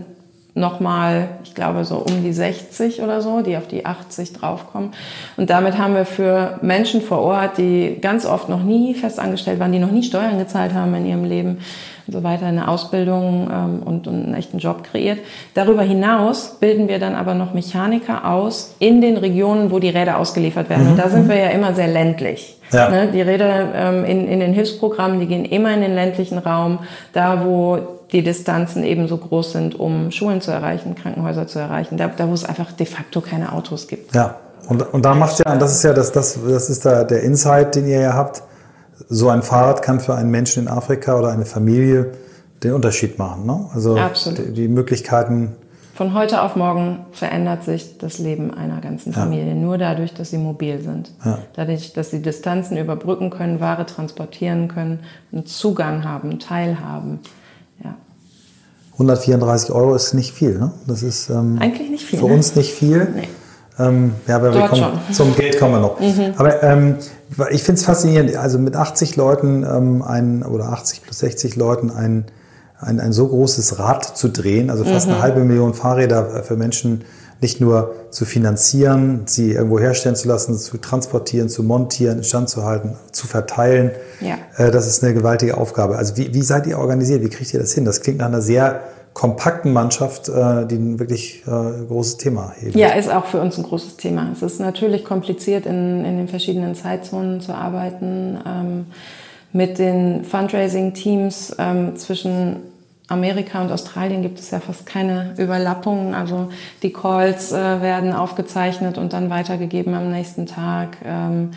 nochmal, ich glaube, so um die sechzig oder so, die auf die achtzig draufkommen. Und damit haben wir für Menschen vor Ort, die ganz oft noch nie festangestellt waren, die noch nie Steuern gezahlt haben in ihrem Leben und so weiter, eine Ausbildung ähm, und, und einen echten Job kreiert. Darüber hinaus bilden wir dann aber noch Mechaniker aus in den Regionen, wo die Räder ausgeliefert werden. Mhm. Und da sind wir ja immer sehr ländlich. Ja. Ne? Die Räder ähm, in, in den Hilfsprogrammen, die gehen immer in den ländlichen Raum, da wo die Distanzen eben so groß sind, um Schulen zu erreichen, Krankenhäuser zu erreichen, da, da wo es einfach de facto keine Autos gibt. Ja, und, und da macht ja, und das ist ja das, das, das ist da der Insight, den ihr ja habt, so ein Fahrrad kann für einen Menschen in Afrika oder eine Familie den Unterschied machen. Ne? Also die, die Möglichkeiten. Von heute auf morgen verändert sich das Leben einer ganzen Familie, ja. nur dadurch, dass sie mobil sind. Ja. Dadurch, dass sie Distanzen überbrücken können, Ware transportieren können, einen Zugang haben, teilhaben. Ja. hundertvierunddreißig Euro ist nicht viel, ne? Das ist ähm, eigentlich nicht viel. Für ne? uns nicht viel. Nee. Ähm, ja, aber wir kommen, zum Geld kommen wir noch. Mhm. Aber ähm, ich finde es faszinierend, also mit achtzig Leuten ähm, ein, oder achtzig plus sechzig Leuten ein, ein, ein so großes Rad zu drehen, also fast mhm. eine halbe Million Fahrräder für Menschen nicht nur zu finanzieren, sie irgendwo herstellen zu lassen, zu transportieren, zu montieren, instand zu halten, zu verteilen. Ja. Äh, das ist eine gewaltige Aufgabe. Also wie, wie seid ihr organisiert? Wie kriegt ihr das hin? Das klingt nach einer sehr kompakten Mannschaft, äh, die ein wirklich äh, großes Thema hebt. Ja, ist auch für uns ein großes Thema. Es ist natürlich kompliziert, in, in den verschiedenen Zeitzonen zu arbeiten. Ähm, mit den Fundraising-Teams ähm, zwischen Amerika und Australien gibt es ja fast keine Überlappungen. Also die Calls äh, werden aufgezeichnet und dann weitergegeben am nächsten Tag. Ähm,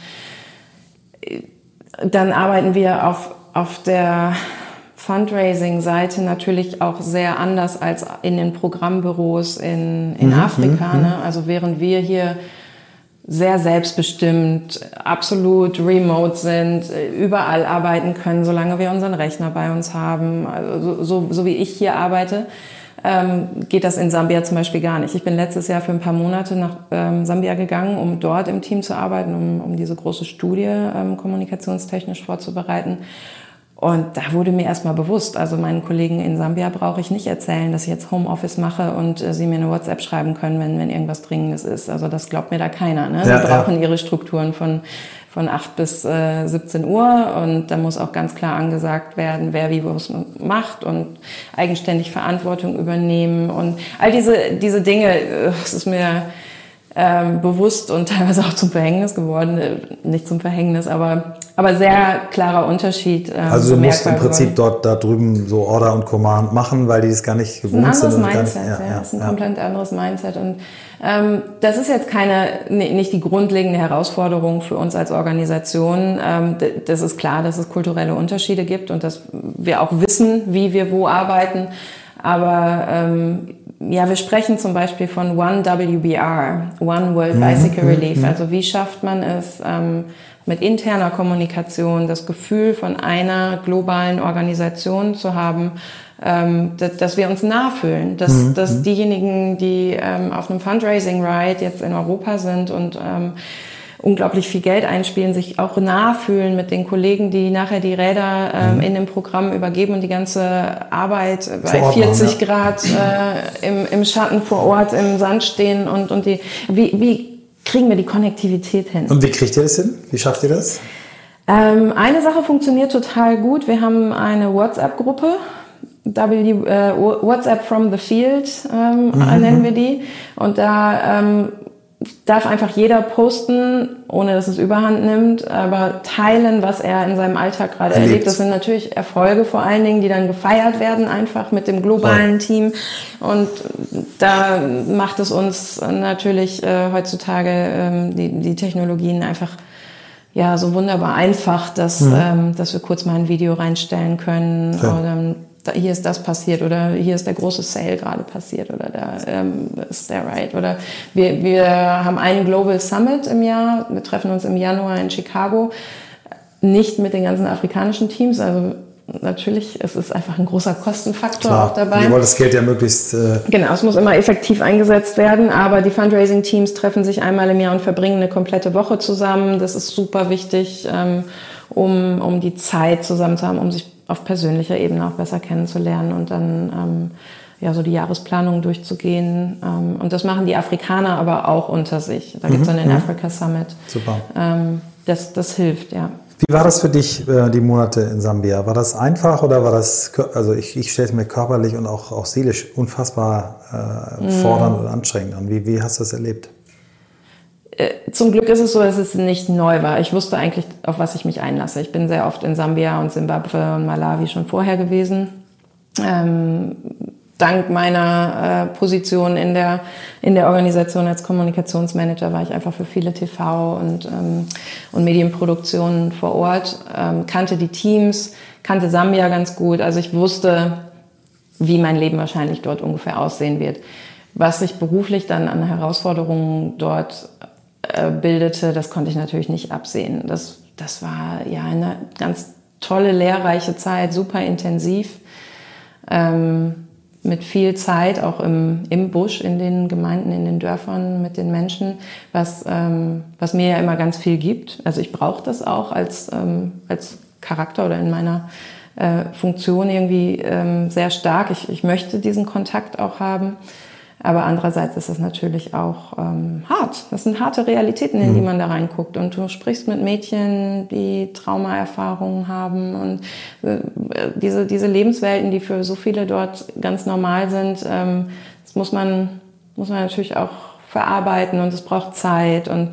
dann arbeiten wir auf, auf der Fundraising-Seite natürlich auch sehr anders als in den Programmbüros in, in mhm, Afrika. Ne? Also während wir hier sehr selbstbestimmt, absolut remote sind, überall arbeiten können, solange wir unseren Rechner bei uns haben, also so, so, so wie ich hier arbeite, ähm, geht das in Sambia zum Beispiel gar nicht. Ich bin letztes Jahr für ein paar Monate nach ähm, Sambia gegangen, um dort im Team zu arbeiten, um, um diese große Studie ähm, kommunikationstechnisch vorzubereiten. Und da wurde mir erstmal bewusst, also meinen Kollegen in Sambia brauche ich nicht erzählen, dass ich jetzt Homeoffice mache und äh, sie mir eine WhatsApp schreiben können, wenn, wenn irgendwas Dringendes ist. Also das glaubt mir da keiner. Ne? Ja, sie brauchen ja. ihre Strukturen von, von acht bis äh, siebzeen Uhr und da muss auch ganz klar angesagt werden, wer wie was macht und eigenständig Verantwortung übernehmen. Und all diese, diese Dinge, es ist mir ähm, bewusst und teilweise auch zum Verhängnis geworden. Nicht zum Verhängnis, aber Aber sehr klarer Unterschied. Ähm, also du musst im Prinzip geworden. dort da drüben so Order und Command machen, weil die das gar nicht gewohnt sind. Das ist ein anderes sind Mindset, nicht, ja, ja, das ist ein ja. komplett anderes Mindset. Und ähm, das ist jetzt keine, nicht die grundlegende Herausforderung für uns als Organisation. Ähm, das ist klar, dass es kulturelle Unterschiede gibt und dass wir auch wissen, wie wir wo arbeiten. Aber ähm, ja, wir sprechen zum Beispiel von One W B R, One World Bicycle Relief. Mhm. Also wie schafft man es, ähm, mit interner Kommunikation das Gefühl von einer globalen Organisation zu haben, ähm, dass, dass wir uns nah fühlen, dass, mhm. dass diejenigen, die ähm, auf einem Fundraising-Ride jetzt in Europa sind und ähm, unglaublich viel Geld einspielen, sich auch nah fühlen mit den Kollegen, die nachher die Räder ähm, mhm. in dem Programm übergeben und die ganze Arbeit bei vierzig ja. Grad äh, im, im Schatten vor Ort im Sand stehen und, und die, wie, wie kriegen wir die Konnektivität hin. Und wie kriegt ihr das hin? Wie schafft ihr das? Ähm, eine Sache funktioniert total gut. Wir haben eine WhatsApp-Gruppe, w, äh, WhatsApp from the Field ähm, mhm. nennen wir die. Und da ähm, darf einfach jeder posten, ohne dass es Überhand nimmt, aber teilen, was er in seinem Alltag gerade erlebt. erlebt. Das sind natürlich Erfolge vor allen Dingen, die dann gefeiert werden, einfach mit dem globalen Voll. Team. Und da macht es uns natürlich äh, heutzutage ähm, die, die Technologien einfach ja so wunderbar einfach, dass, mhm. ähm, dass wir kurz mal ein Video reinstellen können ja. oder da, hier ist das passiert oder hier ist der große Sale gerade passiert oder da ähm, ist der Ride. Oder wir, wir haben einen Global Summit im Jahr, wir treffen uns im Januar in Chicago, nicht mit den ganzen afrikanischen Teams, also natürlich, es ist einfach ein großer Kostenfaktor Klar, auch dabei. Ihr wollt das Geld ja möglichst... Äh genau, es muss immer effektiv eingesetzt werden, aber die Fundraising-Teams treffen sich einmal im Jahr und verbringen eine komplette Woche zusammen. Das ist super wichtig, ähm, um, um die Zeit zusammen zu haben, um sich auf persönlicher Ebene auch besser kennenzulernen und dann ähm, ja, so die Jahresplanung durchzugehen. Ähm, und das machen die Afrikaner aber auch unter sich. Da gibt es dann den mhm. Africa Summit. Super. Ähm, das, das hilft, ja. Wie war das für dich, die Monate in Sambia? War das einfach oder war das, also ich, ich stelle es mir körperlich und auch, auch seelisch unfassbar äh, fordernd mm. und anstrengend an. Wie, wie hast du das erlebt? Zum Glück ist es so, dass es nicht neu war. Ich wusste eigentlich, auf was ich mich einlasse. Ich bin sehr oft in Sambia und Simbabwe und Malawi schon vorher gewesen. Ähm, dank meiner äh, Position in der, in der Organisation als Kommunikationsmanager war ich einfach für viele T V- und, ähm, und Medienproduktionen vor Ort, ähm, kannte die Teams, kannte Sambia ganz gut. Also ich wusste, wie mein Leben wahrscheinlich dort ungefähr aussehen wird. Was sich beruflich dann an Herausforderungen dort äh, bildete, das konnte ich natürlich nicht absehen. Das, das war ja eine ganz tolle, lehrreiche Zeit, super intensiv. Ähm, mit viel Zeit, auch im, im Busch, in den Gemeinden, in den Dörfern, mit den Menschen, was, ähm, was mir ja immer ganz viel gibt. Also ich brauche das auch als, ähm, als Charakter oder in meiner äh, Funktion irgendwie ähm, sehr stark. Ich, ich möchte diesen Kontakt auch haben. Aber andererseits ist das natürlich auch ähm, hart. Das sind harte Realitäten, in die man da reinguckt. Und du sprichst mit Mädchen, die Traumaerfahrungen haben. Und äh, diese, diese Lebenswelten, die für so viele dort ganz normal sind, ähm, das muss man, muss man natürlich auch verarbeiten. Und es braucht Zeit. Und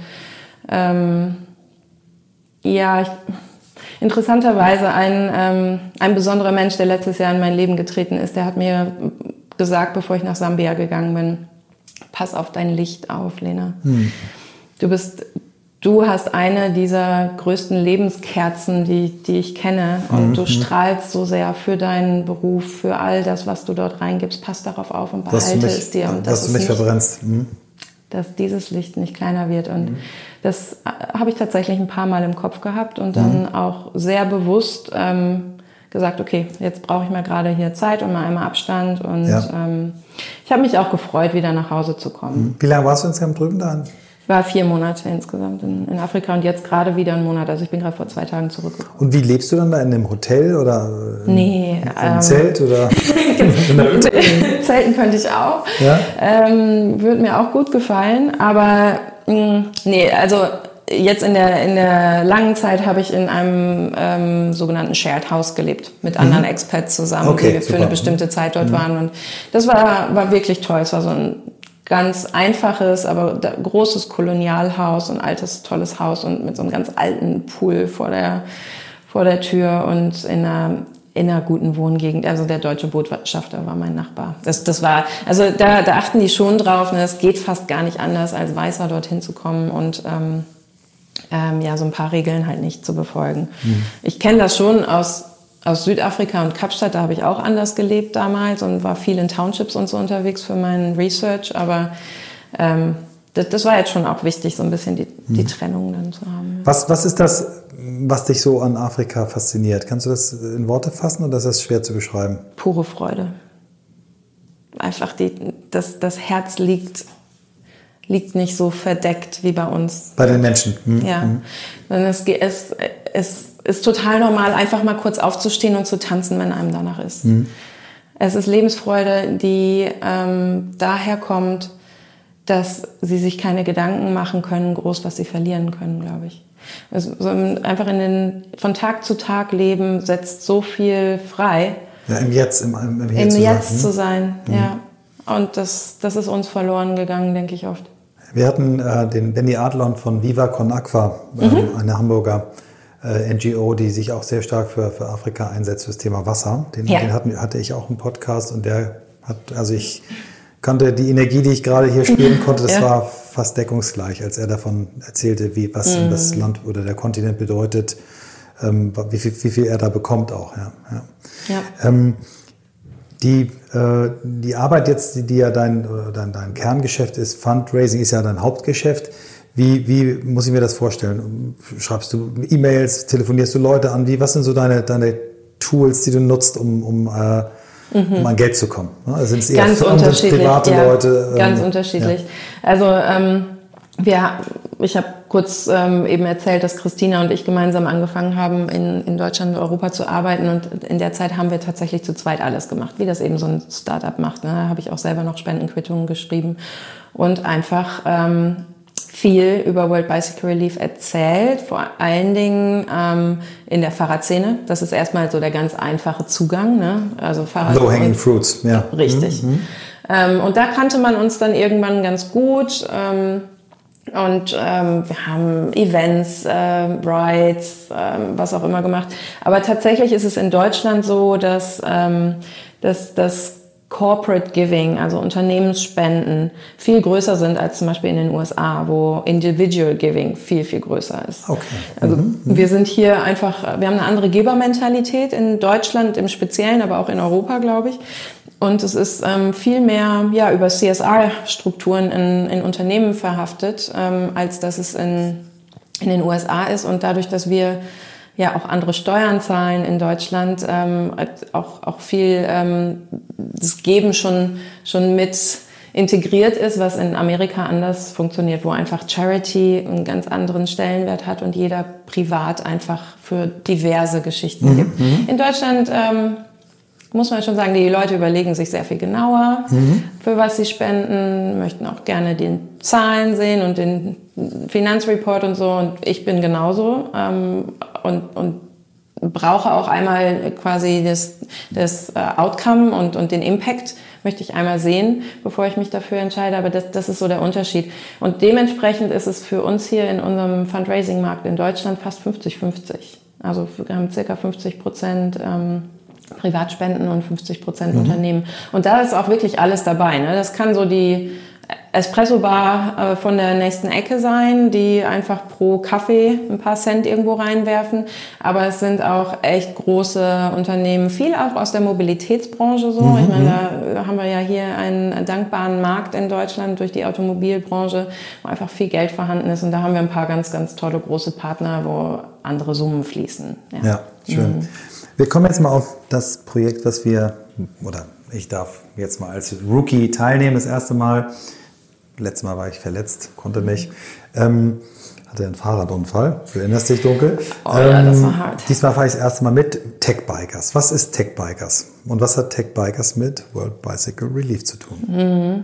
ähm, ja, ich, interessanterweise ein, ähm, ein besonderer Mensch, der letztes Jahr in mein Leben getreten ist, der hat mir gesagt, bevor ich nach Sambia gegangen bin, pass auf dein Licht auf, Lena. Hm. Du bist, du hast eine dieser größten Lebenskerzen, die, die ich kenne. Und hm. du strahlst so sehr für deinen Beruf, für all das, was du dort reingibst. Pass darauf auf und behalte mich, es dir. Und dass das du mich nicht verbrennst. Hm. Dass dieses Licht nicht kleiner wird. Und hm. das habe ich tatsächlich ein paar Mal im Kopf gehabt und dann hm. auch sehr bewusst ähm, gesagt, okay, jetzt brauche ich mal gerade hier Zeit und mal einmal Abstand. Und ja. ähm, ich habe mich auch gefreut, wieder nach Hause zu kommen. Wie lange warst du insgesamt drüben da? Ich war vier Monate insgesamt in, in Afrika und jetzt gerade wieder einen Monat. Also ich bin gerade vor zwei Tagen zurückgekommen. Und wie lebst du dann da? In einem Hotel oder nee, im ähm, Zelt? Oder in der Hütte? Zelten könnte ich auch. Ja? Ähm, würde mir auch gut gefallen. Aber mh, nee, also jetzt in der, in der langen Zeit habe ich in einem ähm, sogenannten Shared House gelebt, mit anderen mhm. Expats zusammen, okay, die wir super. für eine bestimmte Zeit dort mhm. waren. Und das war, war wirklich toll. Es war so ein ganz einfaches, aber großes Kolonialhaus, ein altes, tolles Haus und mit so einem ganz alten Pool vor der, vor der Tür und in einer, in einer guten Wohngegend. Also der deutsche Botschafter war mein Nachbar. Das, das war, also da, da achten die schon drauf. Ne? Es geht fast gar nicht anders, als Weißer dorthin zu kommen und ähm, Ähm, ja, so ein paar Regeln halt nicht zu befolgen. Mhm. Ich kenne das schon aus, aus Südafrika und Kapstadt, da habe ich auch anders gelebt damals und war viel in Townships und so unterwegs für meinen Research, aber ähm, das, das war jetzt schon auch wichtig, so ein bisschen die, mhm. die Trennung dann zu haben. Was, was ist das, was dich so an Afrika fasziniert? Kannst du das in Worte fassen oder ist das schwer zu beschreiben? Pure Freude. Einfach die, das, das Herz liegt liegt nicht so verdeckt wie bei uns. Bei den Menschen. Mhm. Ja. Es, es, es ist total normal, einfach mal kurz aufzustehen und zu tanzen, wenn einem danach ist. Mhm. Es ist Lebensfreude, die ähm, daher kommt, dass sie sich keine Gedanken machen können, groß, was sie verlieren können, glaube ich. Also, so einfach in den, von Tag zu Tag leben setzt so viel frei. Ja, im Jetzt, im, im, im Jetzt, Im zu Jetzt sein. zu sein. Mhm. Ja. Und das, das ist uns verloren gegangen, denke ich oft. Wir hatten äh, den Benny Adlon von Viva Con Aqua, äh, mhm. eine Hamburger äh, N G O, die sich auch sehr stark für, für Afrika einsetzt, für das Thema Wasser. Den, ja. den hatten, hatte ich auch im Podcast und der hat, also ich kannte die Energie, die ich gerade hier spüren konnte, das ja. war fast deckungsgleich, als er davon erzählte, wie was mhm. das Land oder der Kontinent bedeutet, ähm, wie, viel, wie viel er da bekommt auch. Ja, ja. Ja. Ähm, Die, äh, die Arbeit jetzt, die, die ja dein, dein, dein Kerngeschäft ist, Fundraising ist ja dein Hauptgeschäft. Wie, wie muss ich mir das vorstellen? Schreibst du E-Mails, telefonierst du Leute an? Wie, was sind so deine, deine Tools, die du nutzt, um, um, äh, mhm. um an Geld zu kommen? Also sind es eher ganz Firmen, unterschiedlich, private ja, Leute? Ähm, ganz unterschiedlich. Ja. Also ähm, wir, ich habe kurz ähm, eben erzählt, dass Christina und ich gemeinsam angefangen haben, in, in Deutschland und Europa zu arbeiten. Und in der Zeit haben wir tatsächlich zu zweit alles gemacht, wie das eben so ein Startup macht. Ne? Da habe ich auch selber noch Spendenquittungen geschrieben und einfach ähm, viel über World Bicycle Relief erzählt, vor allen Dingen ähm, in der Fahrradszene. Das ist erstmal so der ganz einfache Zugang. Ne? Also Fahrrad Low-hanging fruits, ja. Richtig. Mhm. Ähm, und da kannte man uns dann irgendwann ganz gut. Ähm, und ähm, wir haben Events, äh, Rides, äh, was auch immer gemacht. Aber tatsächlich ist es in Deutschland so, dass, ähm, dass das Corporate Giving, also Unternehmensspenden, viel größer sind als zum Beispiel in den U S A, wo Individual Giving viel, viel größer ist. Okay. Also mhm. wir sind hier einfach, wir haben eine andere Gebermentalität in Deutschland im Speziellen, aber auch in Europa, glaube ich. Und es ist ähm, viel mehr ja, über C S R-Strukturen in, in Unternehmen verhaftet, ähm, als dass es in, in den U S A ist. Und dadurch, dass wir ja auch andere Steuern zahlen in Deutschland, ähm, auch, auch viel ähm, das Geben schon, schon mit integriert ist, was in Amerika anders funktioniert, wo einfach Charity einen ganz anderen Stellenwert hat und jeder privat einfach für diverse Geschichten mhm. gibt. In Deutschland ähm, muss man schon sagen, die Leute überlegen sich sehr viel genauer, mhm. für was sie spenden, möchten auch gerne die Zahlen sehen und den Finanzreport und so. Und ich bin genauso ähm, und, und brauche auch einmal quasi das, das Outcome und, und den Impact möchte ich einmal sehen, bevor ich mich dafür entscheide. Aber das, das ist so der Unterschied. Und dementsprechend ist es für uns hier in unserem Fundraising-Markt in Deutschland fast fünfzig fünfzig. Also wir haben circa fünfzig Prozent ähm, Privatspenden und fünfzig Prozent mhm. Unternehmen. Und da ist auch wirklich alles dabei. Ne? Das kann so die Espresso-Bar äh, von der nächsten Ecke sein, die einfach pro Kaffee ein paar Cent irgendwo reinwerfen. Aber es sind auch echt große Unternehmen, viel auch aus der Mobilitätsbranche so. Mhm. Ich meine, da haben wir ja hier einen dankbaren Markt in Deutschland durch die Automobilbranche, wo einfach viel Geld vorhanden ist. Und da haben wir ein paar ganz, ganz tolle große Partner, wo andere Summen fließen. Ja, ja schön. Mhm. Wir kommen jetzt mal auf das Projekt, was wir, oder ich darf jetzt mal als Rookie teilnehmen, das erste Mal. Letztes Mal war ich verletzt, konnte nicht. Ähm, hatte einen Fahrradunfall, du erinnerst dich dunkel. Oh ähm, ja, das war hart. Diesmal fahre ich das erste Mal mit Tech Bikers. Was ist Tech Bikers? Und was hat Tech Bikers mit World Bicycle Relief zu tun? Mhm.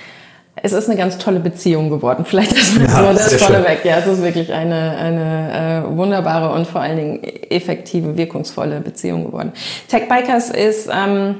Es ist eine ganz tolle Beziehung geworden. Vielleicht ist das ja, so das vorneweg. Ja, es ist wirklich eine, eine äh, wunderbare und vor allen Dingen effektive, wirkungsvolle Beziehung geworden. Tech Bikers ist ähm,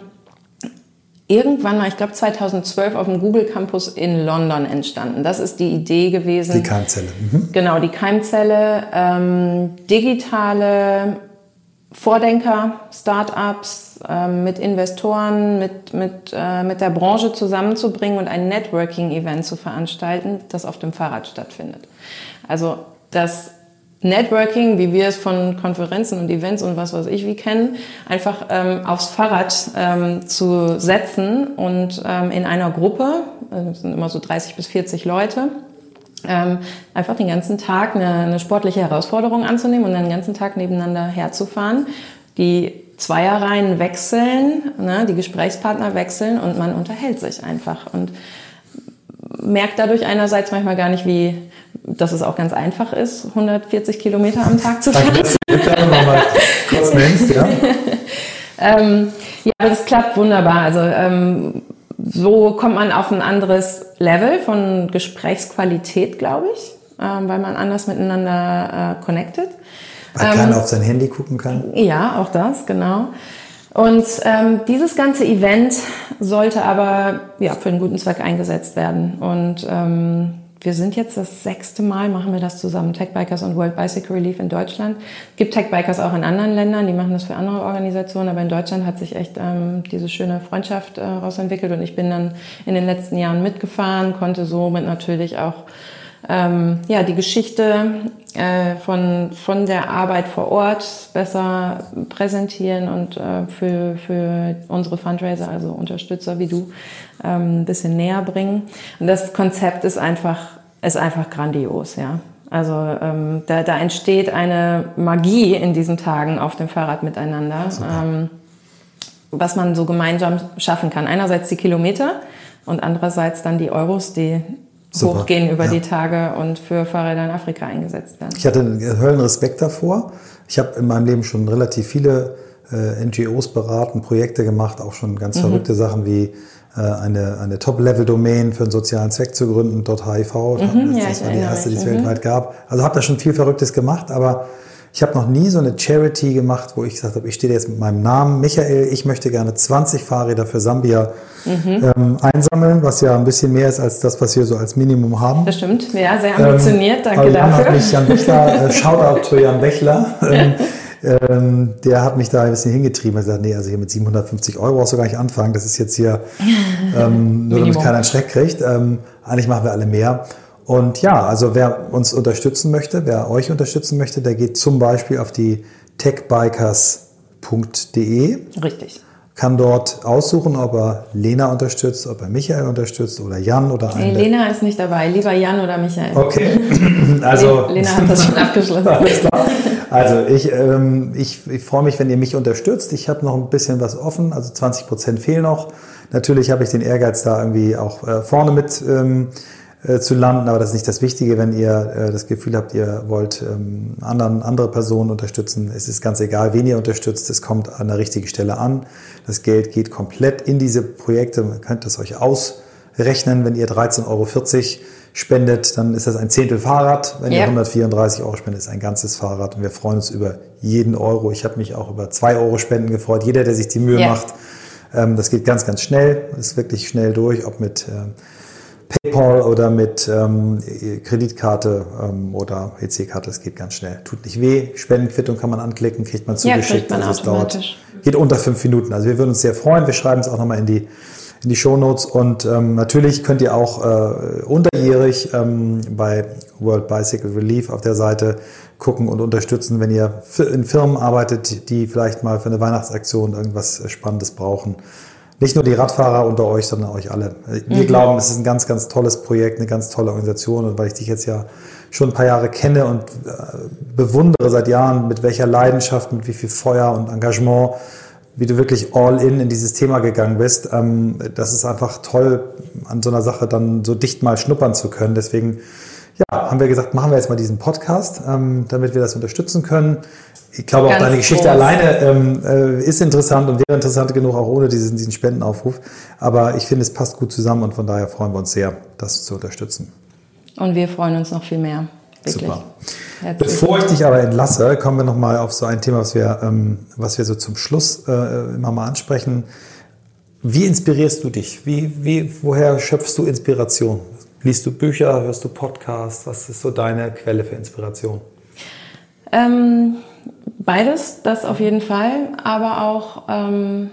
irgendwann mal, ich glaube zweitausendzwölf, auf dem Google Campus in London entstanden. Das ist die Idee gewesen. Die Keimzelle. Mhm. Genau, die Keimzelle. Ähm, digitale Vordenker, Start-ups, äh, mit Investoren, mit, mit, äh, mit der Branche zusammenzubringen und ein Networking-Event zu veranstalten, das auf dem Fahrrad stattfindet. Also das Networking, wie wir es von Konferenzen und Events und was weiß ich wie kennen, einfach ähm, aufs Fahrrad ähm, zu setzen und ähm, in einer Gruppe, also es sind immer so dreißig bis vierzig Leute, ähm, einfach den ganzen Tag eine, eine sportliche Herausforderung anzunehmen und dann den ganzen Tag nebeneinander herzufahren. Die Zweierreihen wechseln, ne, die Gesprächspartner wechseln und man unterhält sich einfach und merkt dadurch einerseits manchmal gar nicht, wie, dass es auch ganz einfach ist, hundertvierzig Kilometer am Tag zu fahren. Das mal kurz nennst, ja. ähm, ja, aber das klappt wunderbar. Also ähm, so kommt man auf ein anderes Level von Gesprächsqualität, glaube ich, ähm, weil man anders miteinander äh, connected. Weil ähm, keiner auf sein Handy gucken kann. Ja, auch das, genau. Und ähm, dieses ganze Event sollte aber ja, für einen guten Zweck eingesetzt werden. Und ähm, wir sind jetzt das sechste Mal, machen wir das zusammen, Tech Bikers und World Bicycle Relief in Deutschland. Es gibt Tech Bikers auch in anderen Ländern, die machen das für andere Organisationen, aber in Deutschland hat sich echt ähm, diese schöne Freundschaft äh, rausentwickelt. Und ich bin dann in den letzten Jahren mitgefahren, konnte somit natürlich auch ähm, ja, die Geschichte äh, von, von der Arbeit vor Ort besser präsentieren und äh, für, für unsere Fundraiser, also Unterstützer wie du, ähm, ein bisschen näher bringen. Und das Konzept ist einfach, ist einfach grandios, ja. Also ähm, da, da entsteht eine Magie in diesen Tagen auf dem Fahrrad miteinander, ähm, was man so gemeinsam schaffen kann. Einerseits die Kilometer und andererseits dann die Euros, die Super. hochgehen über ja. die Tage und für Fahrräder in Afrika eingesetzt werden. Ich hatte einen Höllenrespekt davor. Ich habe in meinem Leben schon relativ viele äh, N G Os beraten, Projekte gemacht, auch schon ganz mhm. verrückte Sachen wie äh, eine, eine Top-Level-Domain für einen sozialen Zweck zu gründen, .hiv. Mhm, das ja, war die erste, die es mhm. weltweit gab. Also habe da schon viel Verrücktes gemacht, aber ich habe noch nie so eine Charity gemacht, wo ich gesagt habe, ich stehe jetzt mit meinem Namen, Michael, ich möchte gerne zwanzig Fahrräder für Sambia mhm. ähm, einsammeln, was ja ein bisschen mehr ist als das, was wir so als Minimum haben. Das stimmt, ja, sehr ambitioniert, ähm, danke Jan dafür. Hat mich, Jan Bechler, äh, Shoutout to Jan Bechler, ähm, ähm, der hat mich da ein bisschen hingetrieben. Er hat gesagt, nee, also hier mit siebenhundertfünfzig Euro brauchst du gar nicht anfangen, das ist jetzt hier ähm, nur damit keiner einen Schreck kriegt. Ähm, eigentlich machen wir alle mehr. Und ja, also wer uns unterstützen möchte, wer euch unterstützen möchte, der geht zum Beispiel auf die techbikers punkt de. Richtig. Kann dort aussuchen, ob er Lena unterstützt, ob er Michael unterstützt oder Jan oder einen. Nee, Lena ist nicht dabei, lieber Jan oder Michael. Okay, also Lena hat das schon abgeschlossen. Alles klar. Also ich, ähm, ich, ich freue mich, wenn ihr mich unterstützt. Ich habe noch ein bisschen was offen, also zwanzig Prozent fehlen noch. Natürlich habe ich den Ehrgeiz, da irgendwie auch äh, vorne mit ähm, äh, zu landen, aber das ist nicht das Wichtige, wenn ihr äh, das Gefühl habt, ihr wollt ähm, anderen, andere Personen unterstützen. Es ist ganz egal, wen ihr unterstützt, es kommt an der richtigen Stelle an. Das Geld geht komplett in diese Projekte, man könnt es euch ausrechnen, wenn ihr dreizehn Euro vierzig spendet, dann ist das ein Zehntel Fahrrad. Wenn ja. ihr hundertvierunddreißig Euro spendet, ist ein ganzes Fahrrad. Und wir freuen uns über jeden Euro. Ich habe mich auch über zwei Euro Spenden gefreut. Jeder, der sich die Mühe ja. macht, ähm, das geht ganz, ganz schnell. Das ist wirklich schnell durch, ob mit ähm, PayPal oder mit ähm, Kreditkarte ähm, oder E C-Karte. Das geht ganz schnell. Tut nicht weh. Spendenquittung kann man anklicken, kriegt man zugeschickt. Ja, kriegt man also automatisch. Es dauert, geht unter fünf Minuten. Also wir würden uns sehr freuen. Wir schreiben es auch nochmal in die in die Shownotes und ähm, natürlich könnt ihr auch äh, unterjährig ähm, bei World Bicycle Relief auf der Seite gucken und unterstützen, wenn ihr in Firmen arbeitet, die vielleicht mal für eine Weihnachtsaktion irgendwas Spannendes brauchen. Nicht nur die Radfahrer unter euch, sondern euch alle. Wir mhm. glauben, es ist ein ganz, ganz tolles Projekt, eine ganz tolle Organisation und weil ich dich jetzt ja schon ein paar Jahre kenne und äh, bewundere seit Jahren, mit welcher Leidenschaft, mit wie viel Feuer und Engagement wie du wirklich all in in dieses Thema gegangen bist. Ähm, das ist einfach toll, an so einer Sache dann so dicht mal schnuppern zu können. Deswegen ja, haben wir gesagt, machen wir jetzt mal diesen Podcast, ähm, damit wir das unterstützen können. Ich glaube, Ganz auch deine Geschichte groß. alleine ähm, äh, ist interessant und wäre interessant genug, auch ohne diesen, diesen Spendenaufruf. Aber ich finde, es passt gut zusammen und von daher freuen wir uns sehr, das zu unterstützen. Und wir freuen uns noch viel mehr. Wirklich. Super. Herzlich. Bevor ich dich aber entlasse, kommen wir nochmal auf so ein Thema, was wir, ähm, was wir so zum Schluss äh, immer mal ansprechen. Wie inspirierst du dich? Wie, wie, woher schöpfst du Inspiration? Liest du Bücher, hörst du Podcasts? Was ist so deine Quelle für Inspiration? Ähm, beides, das auf jeden Fall, aber auch ähm,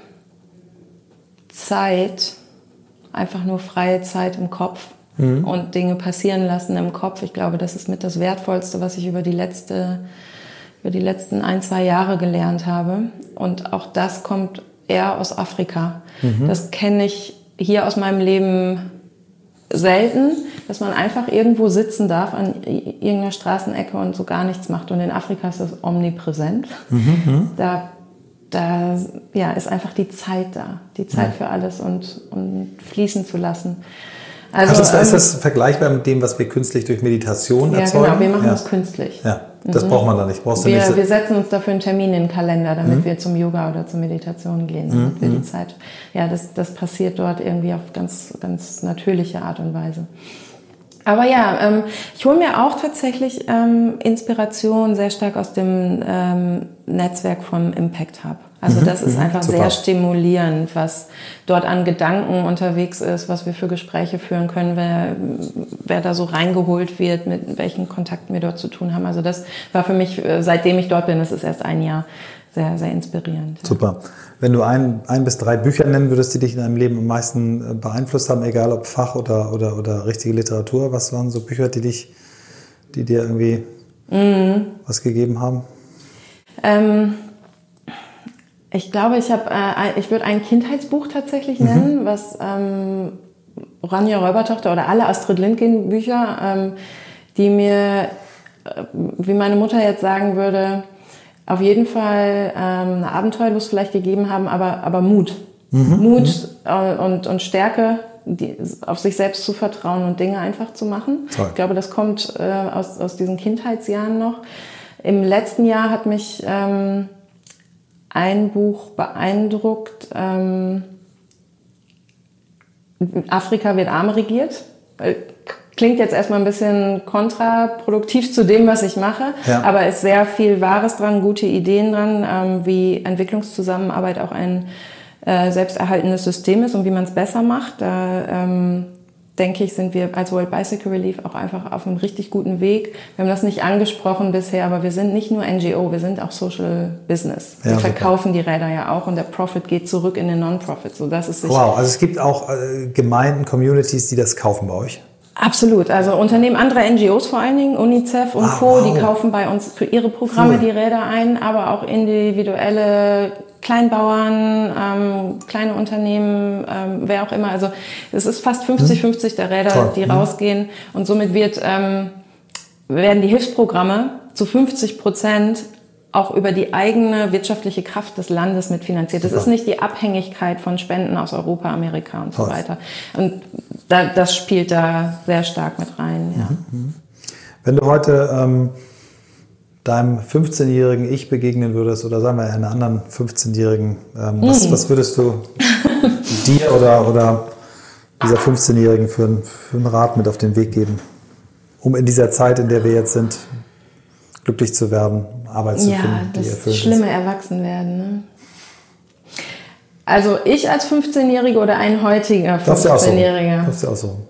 Zeit, einfach nur freie Zeit im Kopf. Mhm. Und Dinge passieren lassen im Kopf. Ich glaube, das ist mit das Wertvollste, was ich über die letzte, über die letzten ein, zwei Jahre gelernt habe. Und auch das kommt eher aus Afrika. Mhm. Das kenne ich hier aus meinem Leben selten, dass man einfach irgendwo sitzen darf an irgendeiner Straßenecke und so gar nichts macht. Und in Afrika ist das omnipräsent. Mhm. Da, da ja, ist einfach die Zeit da. Die Zeit ja. für alles und, und fließen zu lassen. Also, also ist das vergleichbar mit dem, was wir künstlich durch Meditation ja, erzeugen? Ja, genau, wir machen ja. das künstlich. Ja, das mhm. braucht man da nicht. Brauchst wir, du nicht. wir setzen uns dafür einen Termin in den Kalender, damit mhm. wir zum Yoga oder zur Meditation gehen, damit mhm. wir die Zeit. Ja, das, das passiert dort irgendwie auf ganz, ganz natürliche Art und Weise. Aber ja, ähm, ich hole mir auch tatsächlich ähm, Inspiration sehr stark aus dem ähm, Netzwerk vom Impact Hub. Also das ist einfach Super. sehr stimulierend, was dort an Gedanken unterwegs ist, was wir für Gespräche führen können, wer, wer da so reingeholt wird, mit welchen Kontakten wir dort zu tun haben. Also das war für mich, seitdem ich dort bin, das ist erst ein Jahr, sehr, sehr inspirierend. Ja. Super. Wenn du ein, ein bis drei Bücher nennen würdest, die dich in deinem Leben am meisten beeinflusst haben, egal ob Fach oder, oder, oder richtige Literatur, was waren so Bücher, die dich, die dir irgendwie mhm. was gegeben haben? Ähm, Ich glaube, ich habe, äh, ich würde ein Kindheitsbuch tatsächlich nennen, mhm. was ähm, Ronja Räubertochter oder alle Astrid Lindgren Bücher, ähm, die mir, äh, wie meine Mutter jetzt sagen würde, auf jeden Fall ähm, eine Abenteuerlust vielleicht gegeben haben, aber, aber Mut. Mhm. Mut äh, und, und Stärke die, auf sich selbst zu vertrauen und Dinge einfach zu machen. Toll. Ich glaube, das kommt äh, aus, aus diesen Kindheitsjahren noch. Im letzten Jahr hat mich ähm, ein Buch beeindruckt. Ähm, Afrika wird arm regiert. Klingt jetzt erstmal ein bisschen kontraproduktiv zu dem, was ich mache, ja. aber ist sehr viel Wahres dran, gute Ideen dran, ähm, wie Entwicklungszusammenarbeit auch ein äh, selbsterhaltendes System ist und wie man es besser macht. Da ähm, denke ich, sind wir als World Bicycle Relief auch einfach auf einem richtig guten Weg. Wir haben das nicht angesprochen bisher, aber wir sind nicht nur N G O, wir sind auch Social Business. Wir ja, verkaufen die Räder ja auch und der Profit geht zurück in den Non-Profit. So, das ist wow, also es gibt auch äh, Gemeinden, Communities, die das kaufen bei euch? Absolut. Also Unternehmen anderer N G Os vor allen Dingen, UNICEF und ah, Co., wow. die kaufen bei uns für ihre Programme cool. die Räder ein, aber auch individuelle Kleinbauern, ähm, kleine Unternehmen, ähm, wer auch immer. Also es ist fast fünfzig fünfzig der Räder, Toll. die hm. rausgehen. Und somit wird, ähm, werden die Hilfsprogramme zu fünfzig Prozent auch über die eigene wirtschaftliche Kraft des Landes mitfinanziert. Das ist nicht die Abhängigkeit von Spenden aus Europa, Amerika und so Toll. weiter. Und da, das spielt da sehr stark mit rein. Ja. Mhm. Wenn du heute ähm, deinem fünfzehnjährigen Ich begegnen würdest oder sagen wir einen anderen fünfzehnjährigen, ähm, was, mhm. was würdest du dir oder, oder dieser fünfzehnjährigen für, für einen Rat mit auf den Weg geben, um in dieser Zeit, in der wir jetzt sind, glücklich zu werden, Arbeit zu ja, finden, die das erfüllt ist? Schlimme Erwachsenwerden. Ne? Also ich als fünfzehnjährige oder ein heutiger fünfzehnjähriger? Darfst du auch so.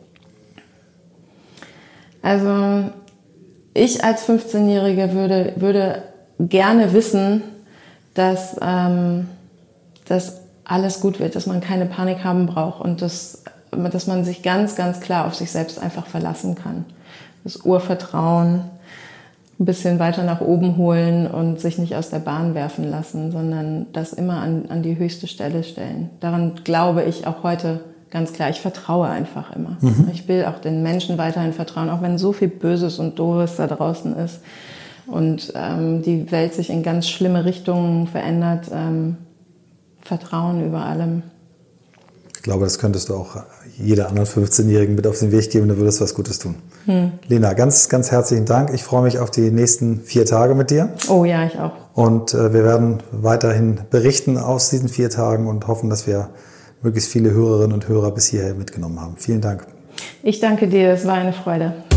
Also ich als fünfzehnjährige würde, würde gerne wissen, dass, ähm, dass alles gut wird, dass man keine Panik haben braucht und dass, dass man sich ganz, ganz klar auf sich selbst einfach verlassen kann. Das Urvertrauen, ein bisschen weiter nach oben holen und sich nicht aus der Bahn werfen lassen, sondern das immer an, an die höchste Stelle stellen. Daran glaube ich auch heute ganz klar. Ich vertraue einfach immer. Mhm. Ich will auch den Menschen weiterhin vertrauen, auch wenn so viel Böses und Doofes da draußen ist und ähm, die Welt sich in ganz schlimme Richtungen verändert. Ähm, Vertrauen über allem. Ich glaube, das könntest du auch jeder anderen fünfzehnjährigen mit auf den Weg geben, da würdest du was Gutes tun. Hm. Lena, ganz, ganz herzlichen Dank. Ich freue mich auf die nächsten vier Tage mit dir. Oh ja, ich auch. Und äh, wir werden weiterhin berichten aus diesen vier Tagen und hoffen, dass wir möglichst viele Hörerinnen und Hörer bis hierher mitgenommen haben. Vielen Dank. Ich danke dir, es war eine Freude.